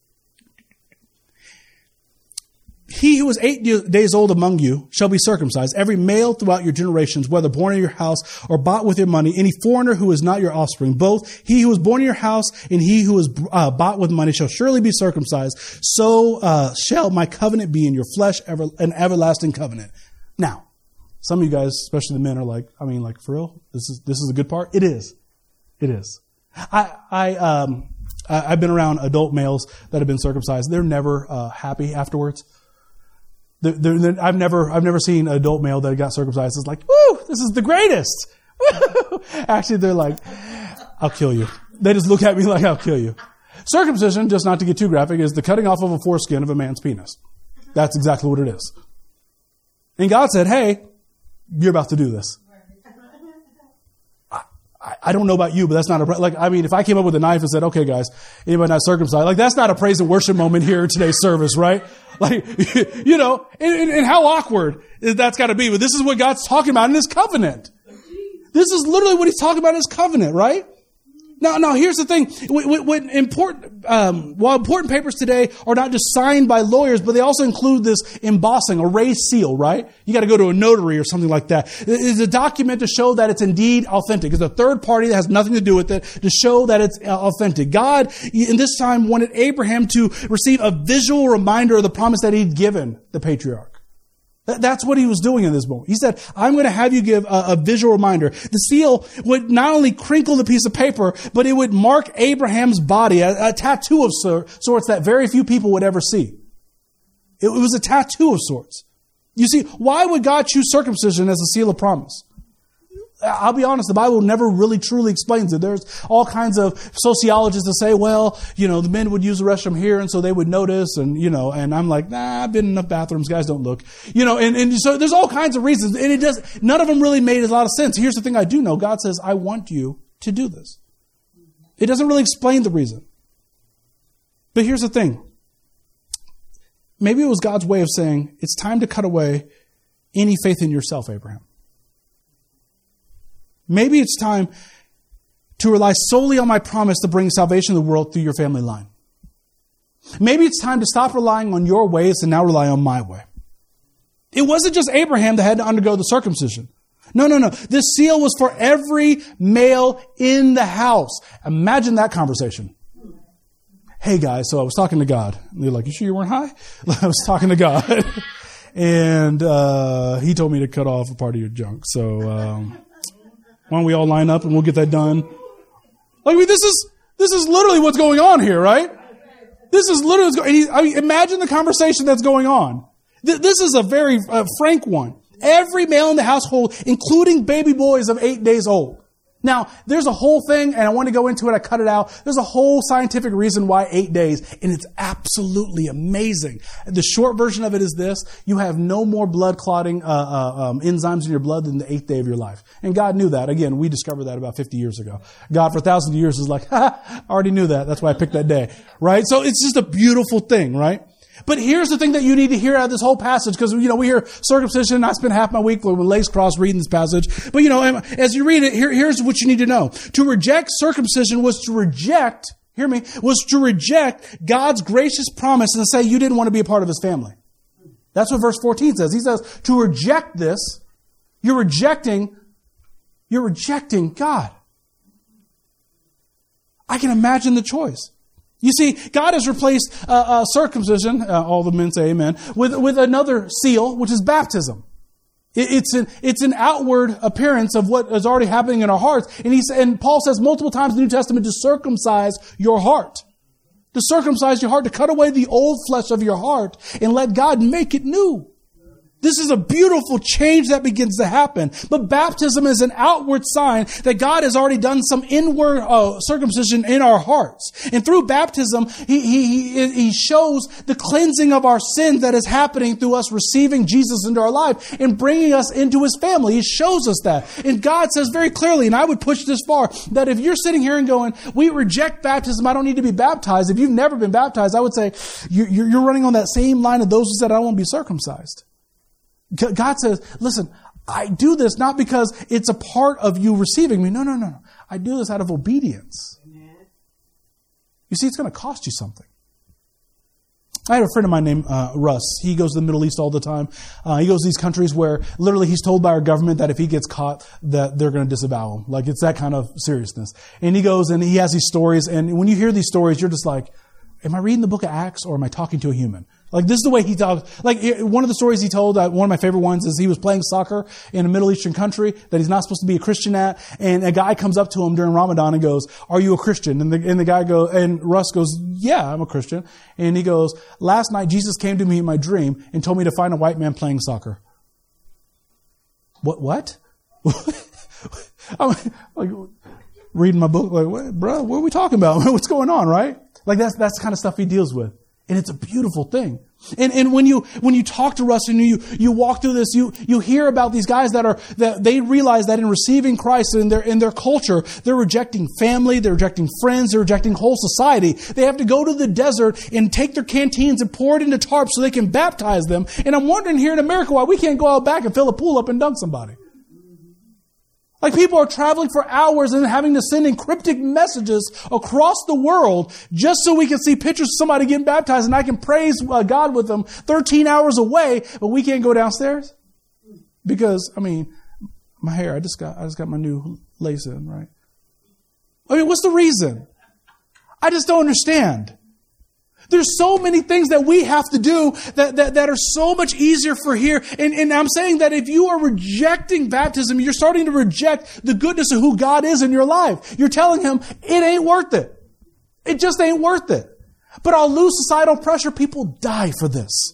He who is eight days old among you shall be circumcised, every male throughout your generations, whether born in your house or bought with your money, any foreigner who is not your offspring. Both he who is born in your house and he who is uh, bought with money shall surely be circumcised. So uh, shall my covenant be in your flesh, ever, an everlasting covenant. Now, some of you guys, especially the men, are like, I mean, like, for real? This is this is a good part? It is. It is. I, I, um, I, I've been around adult males that have been circumcised. They're never uh, happy afterwards. They're, they're, they're, I've never I've never seen an adult male that got circumcised. It's like, woo, this is the greatest. Woo! Actually, they're like, I'll kill you. They just look at me like, I'll kill you. Circumcision, just not to get too graphic, is the cutting off of a foreskin of a man's penis. That's exactly what it is. And God said, hey, you're about to do this. I, I, I don't know about you, but that's not a, like, I mean, if I came up with a knife and said, okay, guys, anybody not circumcised? Like, that's not a praise and worship moment here in today's service, right? Like, you know, and, and, and how awkward that's got to be. But this is what God's talking about in His covenant. This is literally what He's talking about in His covenant, right? Now, now, here's the thing. What, what important, um, while important papers today are not just signed by lawyers, but they also include this embossing, a raised seal, right? You got to go to a notary or something like that. It's a document to show that it's indeed authentic. It's a third party that has nothing to do with it to show that it's authentic. God, in this time, wanted Abraham to receive a visual reminder of the promise that He'd given the patriarch. That's what He was doing in this moment. He said, I'm going to have you give a, a visual reminder. The seal would not only crinkle the piece of paper, but it would mark Abraham's body, a, a tattoo of sorts that very few people would ever see. It was a tattoo of sorts. You see, why would God choose circumcision as a seal of promise? I'll be honest, the Bible never really truly explains it. There's all kinds of sociologists that say, well, you know, the men would use the restroom here and so they would notice and, you know, and I'm like, nah, I've been in enough bathrooms, guys don't look. You know, and, and so there's all kinds of reasons and it does, none of them really made a lot of sense. Here's the thing I do know. God says, I want you to do this. It doesn't really explain the reason. But here's the thing. Maybe it was God's way of saying, it's time to cut away any faith in yourself, Abraham. Maybe it's time to rely solely on my promise to bring salvation to the world through your family line. Maybe it's time to stop relying on your ways and now rely on my way. It wasn't just Abraham that had to undergo the circumcision. No, no, no. This seal was for every male in the house. Imagine that conversation. Hey guys, so I was talking to God. And they're like, you sure you weren't high? I was talking to God. and uh, He told me to cut off a part of your junk. So... Um, Why don't we all line up and we'll get that done? Like, I mean, this is, this is literally what's going on here, right? This is literally what's going on. I mean, imagine the conversation that's going on. Th- this is a very uh, frank one. Every male in the household, including baby boys of eight days old. Now, there's a whole thing, and I want to go into it, I cut it out. There's a whole scientific reason why eight days, and it's absolutely amazing. The short version of it is this: you have no more blood clotting uh, uh, um, enzymes in your blood than the eighth day of your life. And God knew that. Again, we discovered that about fifty years ago. God, for thousands of years, is like, ha, I already knew that. That's why I picked that day. Right? So it's just a beautiful thing, right? But here's the thing that you need to hear out of this whole passage, because, you know, we hear circumcision. I spend half my week with legs crossed reading this passage. But, you know, as you read it, here, here's what you need to know. To reject circumcision was to reject, hear me, was to reject God's gracious promise and to say you didn't want to be a part of His family. That's what verse fourteen says. He says, to reject this, you're rejecting, you're rejecting God. I can imagine the choice. You see, God has replaced uh, uh, circumcision, uh, all the men say amen, with, with another seal, which is baptism. It's an, it's an outward appearance of what is already happening in our hearts. And he and Paul says multiple times in the New Testament to circumcise your heart. To circumcise your heart, to cut away the old flesh of your heart and let God make it new. This is a beautiful change that begins to happen. But baptism is an outward sign that God has already done some inward uh, circumcision in our hearts. And through baptism, he, he, he shows the cleansing of our sins that is happening through us receiving Jesus into our life and bringing us into His family. He shows us that. And God says very clearly, and I would push this far, that if you're sitting here and going, we reject baptism, I don't need to be baptized. If you've never been baptized, I would say you're, you're running on that same line of those who said, I don't want to be circumcised. God says, listen, I do this not because it's a part of you receiving me. No, no, no, no. I do this out of obedience. Amen. You see, it's going to cost you something. I had a friend of mine named uh, Russ. He goes to the Middle East all the time. Uh, he goes to these countries where literally he's told by our government that if he gets caught, that they're going to disavow him. Like, it's that kind of seriousness. And he goes and he has these stories. And when you hear these stories, you're just like, am I reading the book of Acts or am I talking to a human? Like, this is the way he talks. Like, one of the stories he told, uh, one of my favorite ones, is he was playing soccer in a Middle Eastern country that he's not supposed to be a Christian at, and a guy comes up to him during Ramadan and goes, are you a Christian? And the, and the guy goes, and Russ goes, yeah, I'm a Christian. And he goes, last night Jesus came to me in my dream and told me to find a white man playing soccer. What, what? I'm like, reading my book, like, what, bro, what are we talking about? What's going on, right? Like, that's, that's the kind of stuff he deals with. And it's a beautiful thing. And, and when you, when you talk to Russ and you, you walk through this, you, you hear about these guys that are, that they realize that in receiving Christ in their, in their culture, they're rejecting family, they're rejecting friends, they're rejecting whole society. They have to go to the desert and take their canteens and pour it into tarps so they can baptize them. And I'm wondering here in America why we can't go out back and fill a pool up and dunk somebody. Like, people are traveling for hours and having to send encrypted messages across the world just so we can see pictures of somebody getting baptized and I can praise uh, God with them thirteen hours away, but we can't go downstairs? Because, I mean, my hair, I just got, I just got my new lace in, right? I mean, what's the reason? I just don't understand. There's so many things that we have to do that, that, that are so much easier for here. And, and I'm saying that if you are rejecting baptism, you're starting to reject the goodness of who God is in your life. You're telling Him, it ain't worth it. It just ain't worth it. But I'll lose societal pressure. People die for this.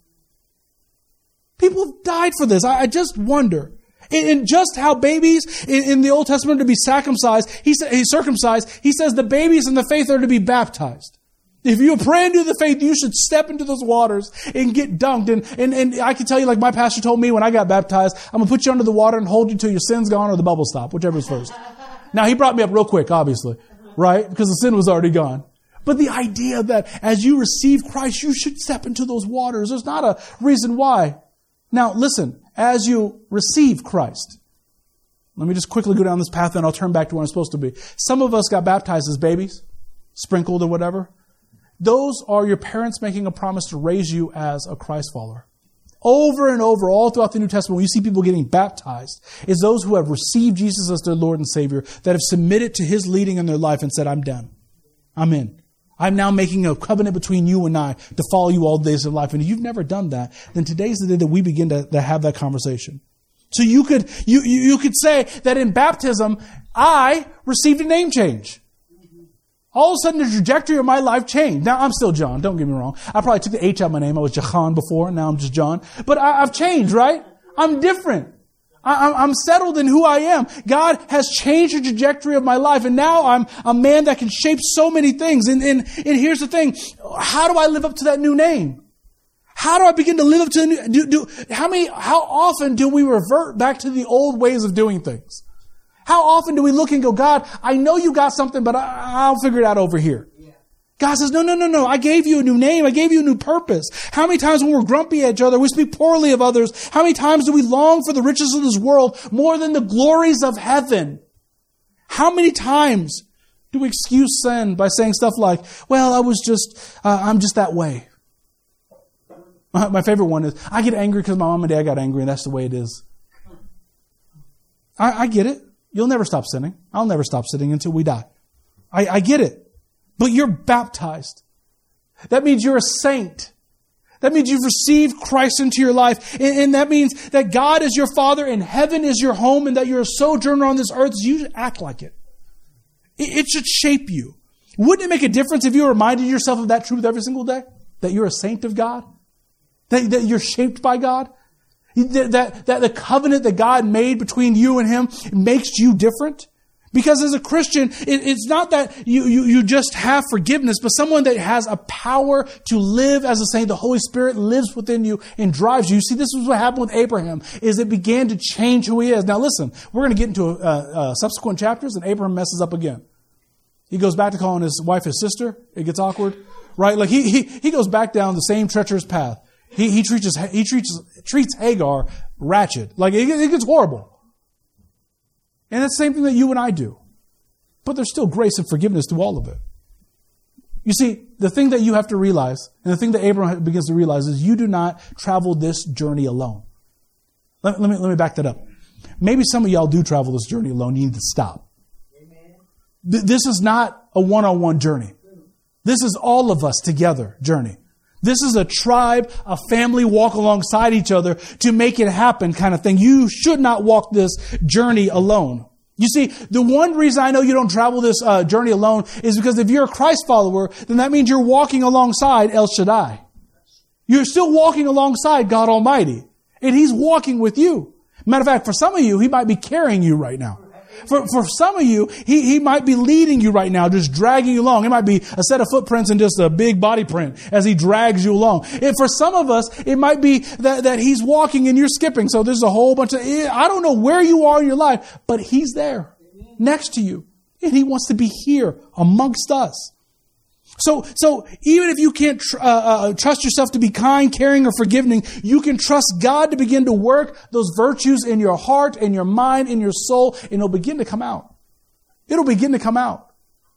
People have died for this. I, I just wonder. And just how babies in, in the Old Testament are to be circumcised, he said, he's circumcised, he says the babies in the faith are to be baptized. If you pray into the faith, you should step into those waters and get dunked. And, and, and I can tell you, like my pastor told me when I got baptized, I'm going to put you under the water and hold you till your sin's gone or the bubble stop, whichever is first. Now, he brought me up real quick, obviously, right? Because the sin was already gone. But the idea that as you receive Christ, you should step into those waters. There's not a reason why. Now, listen, as you receive Christ, let me just quickly go down this path and I'll turn back to where I'm supposed to be. Some of us got baptized as babies, sprinkled or whatever. Those are your parents making a promise to raise you as a Christ follower. Over and over, all throughout the New Testament, when you see people getting baptized, is those who have received Jesus as their Lord and Savior, that have submitted to His leading in their life and said, I'm done. I'm in. I'm now making a covenant between you and I to follow you all the days of life. And if you've never done that, then today's the day that we begin to, to have that conversation. So you could, you, you could say that in baptism, I received a name change. All of a sudden, the trajectory of my life changed. Now, I'm still John. Don't get me wrong. I probably took the H out of my name. I was Jahan before, and now I'm just John. But I, I've changed, right? I'm different. I, I'm settled in who I am. God has changed the trajectory of my life, and now I'm a man that can shape so many things. And, and, and here's the thing. How do I live up to that new name? How do I begin to live up to the new... Do, do, how many? How often do we revert back to the old ways of doing things? How often do we look and go, God, I know you got something, but I, I'll figure it out over here. Yeah. God says, no, no, no, no. I gave you a new name. I gave you a new purpose. How many times when we're grumpy at each other, we speak poorly of others? How many times do we long for the riches of this world more than the glories of heaven? How many times do we excuse sin by saying stuff like, well, I was just, uh, I'm just that way. Uh, my favorite one is, I get angry because my mom and dad got angry and that's the way it is. I, I get it. You'll never stop sinning. I'll never stop sinning until we die. I, I get it. But you're baptized. That means you're a saint. That means you've received Christ into your life. And, and that means that God is your Father and heaven is your home and that you're a sojourner on this earth. So you should act like it. it. It should shape you. Wouldn't it make a difference if you reminded yourself of that truth every single day? That you're a saint of God? That, that you're shaped by God? That, that, that the covenant that God made between you and Him makes you different? Because as a Christian, it, it's not that you, you, you just have forgiveness, but someone that has a power to live as a saint. The Holy Spirit lives within you and drives you. You see, this is what happened with Abraham, is it began to change who he is. Now listen, we're going to get into uh, uh, subsequent chapters, and Abraham messes up again. He goes back to calling his wife his sister. It gets awkward, right? Like he he, he goes back down the same treacherous path. He he treats he treats treats Hagar ratchet. Like it, it gets horrible. And that's the same thing that you and I do. But there's still grace and forgiveness to all of it. You see, the thing that you have to realize, and the thing that Abraham begins to realize, is you do not travel this journey alone. Let, let me let me back that up. Maybe some of y'all do travel this journey alone. You need to stop. Th- this is not a one-on-one journey. This is all of us together journey. This is a tribe, a family walk alongside each other to make it happen kind of thing. You should not walk this journey alone. You see, the one reason I know you don't travel this uh, journey alone is because if you're a Christ follower, then that means you're walking alongside El Shaddai. You're still walking alongside God Almighty. And He's walking with you. Matter of fact, for some of you, He might be carrying you right now. For for some of you, he, he might be leading you right now, just dragging you along. It might be a set of footprints and just a big body print as He drags you along. And for some of us, it might be that, that He's walking and you're skipping. So there's a whole bunch of, I don't know where you are in your life, but He's there next to you. And He wants to be here amongst us. So, so even if you can't tr- uh, uh, trust yourself to be kind, caring, or forgiving, you can trust God to begin to work those virtues in your heart, in your mind, in your soul, and it'll begin to come out. It'll begin to come out.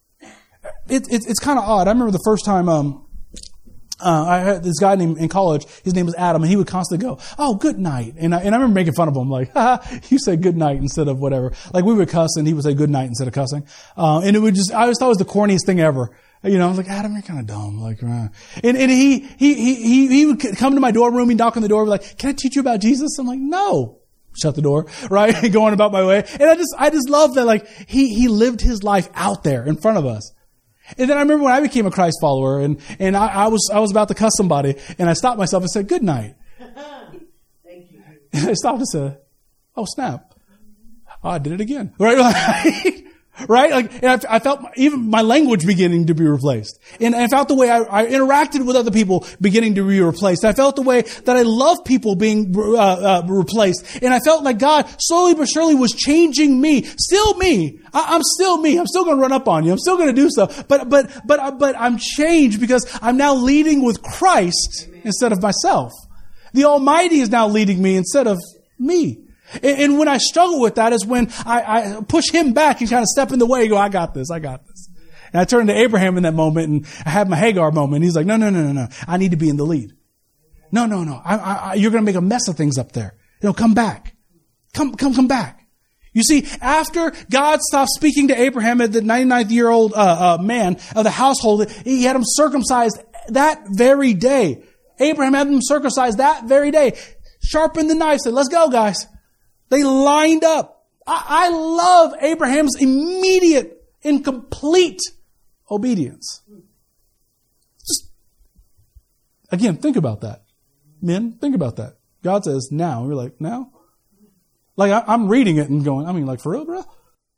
It, it, it's kind of odd. I remember the first time um, uh, I had this guy named in college. His name was Adam, and he would constantly go, "Oh, good night," and I, and I remember making fun of him, like, "Haha, you say good night instead of whatever." Like we would cuss, and he would say good night instead of cussing, uh, and it would just. I always thought it was the corniest thing ever. You know, I was like, Adam, you're kind of dumb. Like, uh. and, and he, he, he, he would come to my dorm room, he'd knock on the door, and be like, "Can I teach you about Jesus?" I'm like, "No." Shut the door, right? Going about my way. And I just, I just love that, like, he, he lived his life out there in front of us. And then I remember when I became a Christ follower and, and I, I was, I was about to cuss somebody and I stopped myself and said, "Good night." Thank you. And I stopped and said, "Oh, snap. Oh, I did it again." Right? Right? Like, and I, I felt even my language beginning to be replaced. And I felt the way I, I interacted with other people beginning to be replaced. I felt the way that I love people being uh, uh, replaced. And I felt like God slowly but surely was changing me. Still me. I, I'm still me. I'm still going to run up on you. I'm still going to do stuff. But, but, but, but I'm changed because I'm now leading with Christ Amen. Instead of myself. The Almighty is now leading me instead of me. And when I struggle with that is when I, I push Him back and kind of step in the way and go, "I got this, I got this." And I turn to Abraham in that moment and I have my Hagar moment. He's like, no, no, no, no, no. I need to be in the lead. No, no, no. I, I, you're going to make a mess of things up there. You know, come back. Come, come, come back. You see, after God stopped speaking to Abraham at the ninety-ninth-year-old uh, uh, man of the household, He had him circumcised that very day. Abraham had him circumcised that very day. Sharpened the knife, said, "Let's go, guys." They lined up. I, I love Abraham's immediate and complete obedience. Just, again, think about that. Men, think about that. God says, "Now." And we're like, "Now?" Like, I, I'm reading it and going, I mean, like, for real, bro?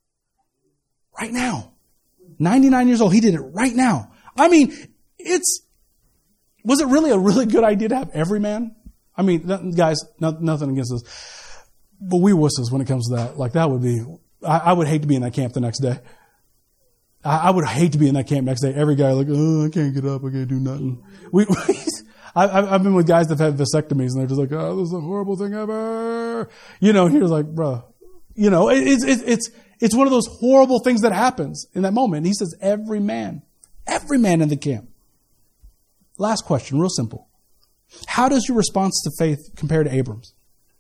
Right now. ninety-nine years old. He did it right now. I mean, it's, was it really a really good idea to have every man? I mean, guys, no, nothing against this. But we wusses when it comes to that. Like, that would be, I, I would hate to be in that camp the next day. I, I would hate to be in that camp next day. Every guy like, "Oh, I can't get up. I can't do nothing." We, we I, I've been with guys that have had vasectomies and they're just like, "Oh, this is the horrible thing ever." You know, and you're like, bro, you know, it, it's, it, it's, it's one of those horrible things that happens in that moment. He says, every man, every man in the camp. Last question, real simple. How does your response to faith compare to Abram's?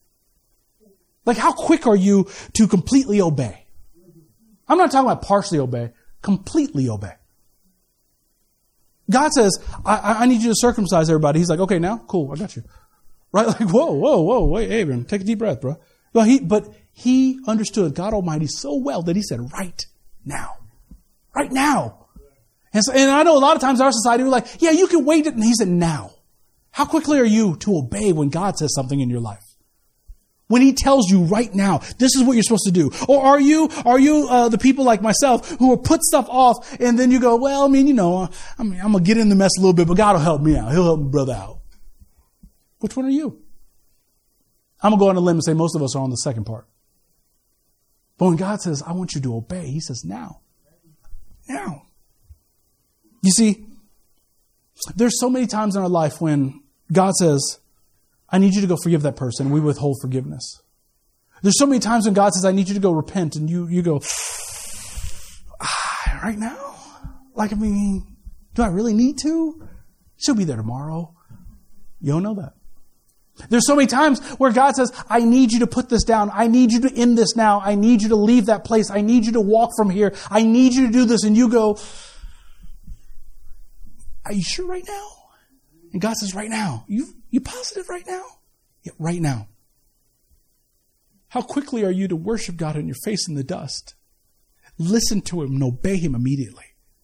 Like, how quick are you to completely obey? I'm not talking about partially obey, completely obey. God says, I, I need you to circumcise everybody. He's like, okay, now? Cool, I got you. Right? Like, whoa, whoa, whoa, wait, Abraham, take a deep breath, bro. Well, he, but he understood God Almighty so well that he said, right now. Right now. And, so, and I know a lot of times in our society, we're like, yeah, you can wait. And he said, now. How quickly are you to obey when God says something in your life? When he tells you right now, this is what you're supposed to do. Or are you, are you, uh, the people like myself who will put stuff off and then you go, well, I mean, you know, uh, I mean, I'm going to get in the mess a little bit, but God will help me out. He'll help my brother out. Which one are you? I'm going to go on a limb and say most of us are on the second part. But when God says, I want you to obey, he says, now. Now. You see, there's so many times in our life when God says, I need you to go forgive that person. We withhold forgiveness. There's so many times when God says, I need you to go repent. And you, you go, ah, right now? Like, I mean, do I really need to? She'll be there tomorrow. You don't know that. There's so many times where God says, I need you to put this down. I need you to end this now. I need you to leave that place. I need you to walk from here. I need you to do this. And you go, are you sure right now? And God says, right now. You, you positive right now? Yeah, right now. How quickly are you to worship God on your face in the dust? Listen to him and obey him immediately.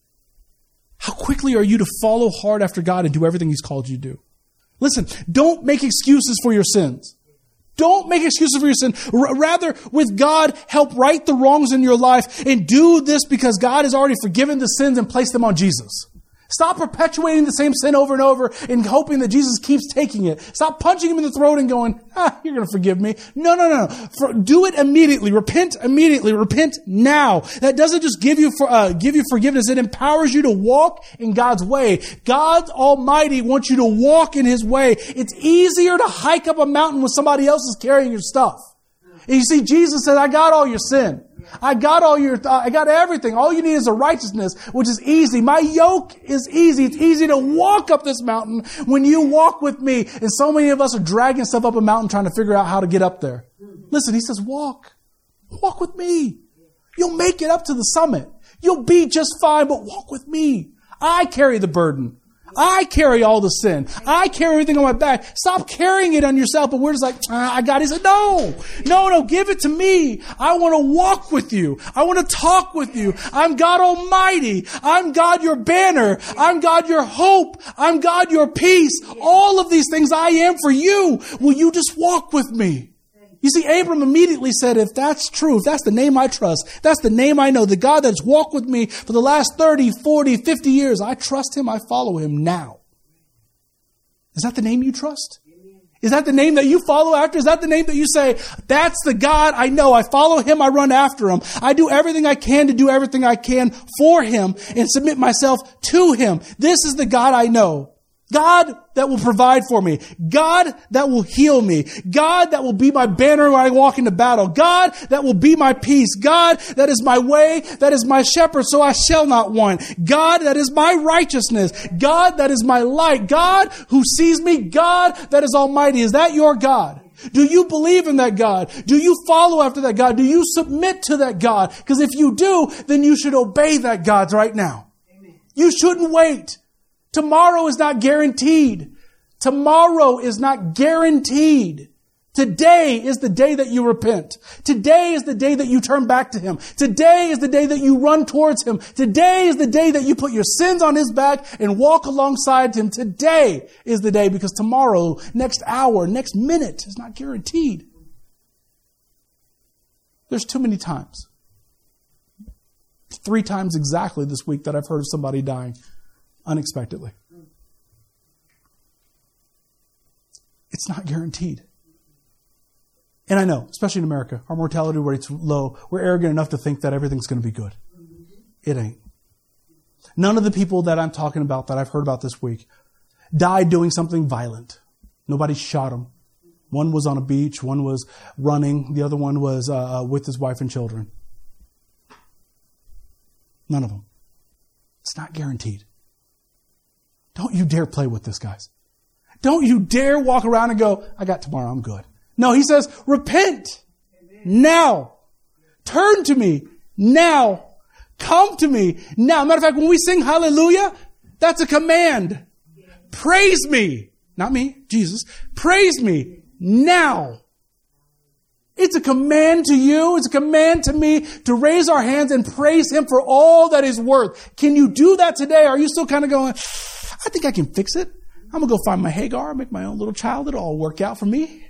How quickly are you to follow hard after God and do everything he's called you to do? Listen, don't make excuses for your sins. Don't make excuses for your sin. R- rather, with God, help right the wrongs in your life and do this because God has already forgiven the sins and placed them on Jesus. Stop perpetuating the same sin over and over and hoping that Jesus keeps taking it. Stop punching him in the throat and going, ah, you're going to forgive me. No, no, no. For, do it immediately. Repent immediately. Repent now. That doesn't just give you for, uh, give you forgiveness. It empowers you to walk in God's way. God Almighty wants you to walk in his way. It's easier to hike up a mountain when somebody else is carrying your stuff. And you see, Jesus said, I got all your sin. I got all your, I got everything. All you need is a righteousness, which is easy. My yoke is easy. It's easy to walk up this mountain when you walk with me. And so many of us are dragging stuff up a mountain trying to figure out how to get up there. Listen, he says, walk. Walk with me. You'll make it up to the summit. You'll be just fine, but walk with me. I carry the burden. I carry all the sin. I carry everything on my back. Stop carrying it on yourself. But we're just like, ah, I got it. He said, no, no, no, give it to me. I want to walk with you. I want to talk with you. I'm God Almighty. I'm God your banner. I'm God your hope. I'm God your peace. All of these things I am for you. Will you just walk with me? You see, Abram immediately said, if that's true, if that's the name I trust, that's the name I know, the God that's walked with me for the last thirty, forty, fifty years, I trust him, I follow him now. Is that the name you trust? Is that the name that you follow after? Is that the name that you say, that's the God I know, I follow him, I run after him. I do everything I can to do everything I can for him and submit myself to him. This is the God I know. God that will provide for me. God that will heal me. God that will be my banner when I walk into battle. God that will be my peace. God that is my way. That is my shepherd, so I shall not want. God that is my righteousness. God that is my light. God who sees me. God that is almighty. Is that your God? Do you believe in that God? Do you follow after that God? Do you submit to that God? Because if you do, then you should obey that God right now. Amen. You shouldn't wait. Tomorrow is not guaranteed. Tomorrow is not guaranteed. Today is the day that you repent. Today is the day that you turn back to him. Today is the day that you run towards him. Today is the day that you put your sins on his back and walk alongside him. Today is the day, because tomorrow, next hour, next minute is not guaranteed. There's too many times. Three times exactly this week that I've heard of somebody dying unexpectedly. It's not guaranteed. And I know, especially in America, our mortality rate's low. We're arrogant enough to think that everything's going to be good. It ain't. None of the people that I'm talking about, that I've heard about this week, died doing something violent. Nobody shot them. One was on a beach. One was running. The other one was uh, with his wife and children. None of them. It's not guaranteed. Don't you dare play with this, guys. Don't you dare walk around and go, I got tomorrow, I'm good. No, he says, repent. Amen. Now. Turn to me now. Come to me now. Matter of fact, when we sing hallelujah, That's a command. Praise me. Not me, Jesus. Praise me now. It's a command to you. It's a command to me to raise our hands and praise Him for all that He's worth. Can you do that today? Are you still kind of going, I think I can fix it. I'm going to go find my Hagar, make my own little child. It'll all work out for me.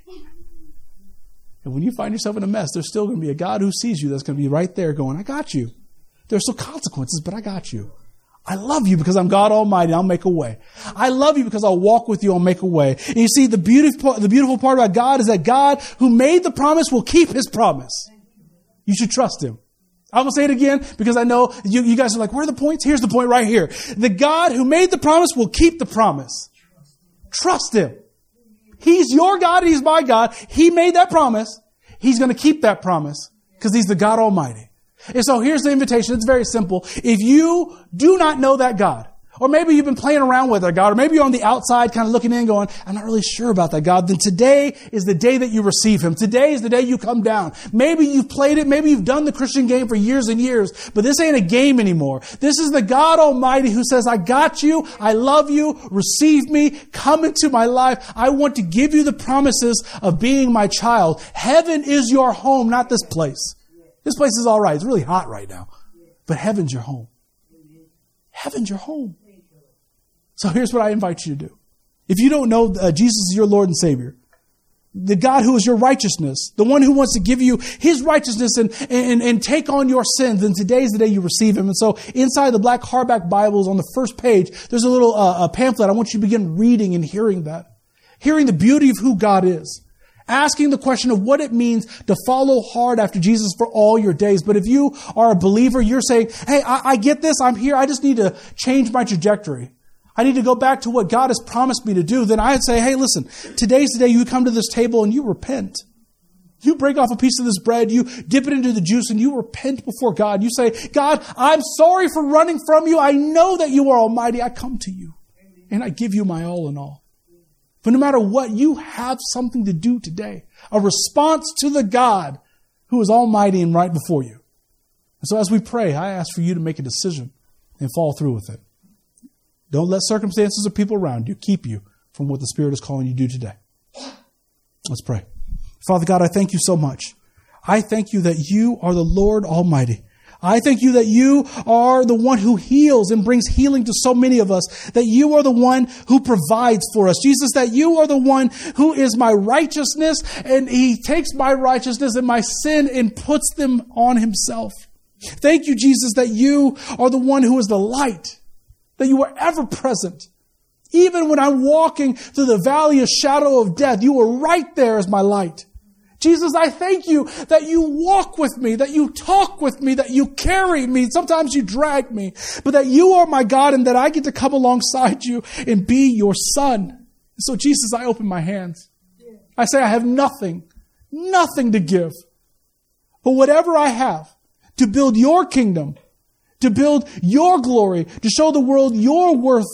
And when you find yourself in a mess, there's still going to be a God who sees you that's going to be right there going, I got you. There's still consequences, but I got you. I love you because I'm God Almighty. I'll make a way. I love you because I'll walk with you. I'll make a way. And you see, the beautiful, the beautiful part about God is that God who made the promise will keep His promise. You should trust Him. I'm going to say it again because I know you, you guys are like, where are the points? Here's the point right here. The God who made the promise will keep the promise. Trust Him. He's your God. He's my God. He made that promise. He's going to keep that promise because He's the God Almighty. And so here's the invitation. It's very simple. If you do not know that God, or maybe you've been playing around with that God, or maybe you're on the outside kind of looking in going, I'm not really sure about that God, then today is the day that you receive Him. Today is the day you come down. Maybe you've played it. Maybe you've done the Christian game for years and years, but this ain't a game anymore. This is the God Almighty who says, I got you. I love you. Receive me. Come into my life. I want to give you the promises of being my child. Heaven is your home, not this place. This place is all right. It's really hot right now. But heaven's your home. Heaven's your home. So here's what I invite you to do. If you don't know uh, Jesus is your Lord and Savior, the God who is your righteousness, the one who wants to give you His righteousness and, and, and take on your sins, then today's the day you receive Him. And so inside the black hardback Bibles on the first page, there's a little uh, a pamphlet. I want you to begin reading and hearing that. Hearing the beauty of who God is. Asking the question of what it means to follow hard after Jesus for all your days. But if you are a believer, you're saying, hey, I, I get this. I'm here. I just need to change my trajectory. I need to go back to what God has promised me to do. Then I'd say, hey, listen, today's the day you come to this table and you repent. You break off a piece of this bread, you dip it into the juice, and you repent before God. You say, God, I'm sorry for running from you. I know that you are almighty. I come to you, and I give you my all in all. But no matter what, you have something to do today. A response to the God who is almighty and right before you. And so as we pray, I ask for you to make a decision and follow through with it. Don't let circumstances or people around you keep you from what the Spirit is calling you to do today. Let's pray. Father God, I thank you so much. I thank you that you are the Lord Almighty. I thank you that you are the one who heals and brings healing to so many of us, that you are the one who provides for us. Jesus, that you are the one who is my righteousness, and He takes my righteousness and my sin and puts them on Himself. Thank you, Jesus, that you are the one who is the light, that you are ever present. Even when I'm walking through the valley of shadow of death, you are right there as my light. Jesus, I thank you that you walk with me, that you talk with me, that you carry me. Sometimes you drag me, but that you are my God and that I get to come alongside you and be your son. So Jesus, I open my hands. I say I have nothing, nothing to give. But whatever I have to build your kingdom, to build your glory, to show the world your worth,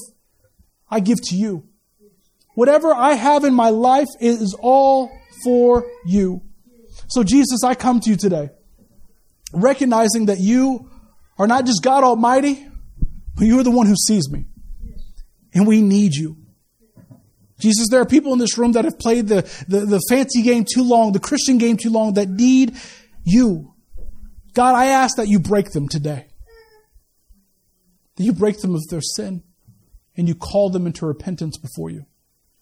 I give to you. Whatever I have in my life is all for you. So Jesus, I come to you today, recognizing that you are not just God Almighty, but you are the one who sees me. And we need you. Jesus, there are people in this room that have played the, the, the fancy game too long, the Christian game too long, that need you. God, I ask that you break them today. That you break them of their sin and you call them into repentance before you.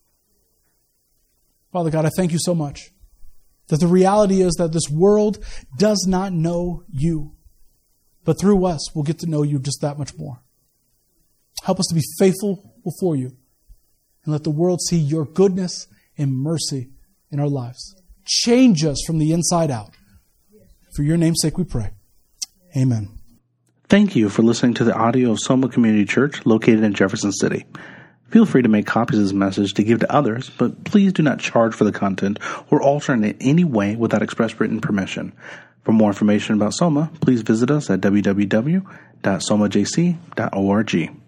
Father God, I thank you so much that the reality is that this world does not know you, but through us, we'll get to know you just that much more. Help us to be faithful before you and let the world see your goodness and mercy in our lives. Change us from the inside out. For your name's sake we pray. Amen. Thank you for listening to the audio of Soma Community Church located in Jefferson City. Feel free to make copies of this message to give to others, but please do not charge for the content or alter it in any way without express written permission. For more information about Soma, please visit us at w w w dot soma j c dot org.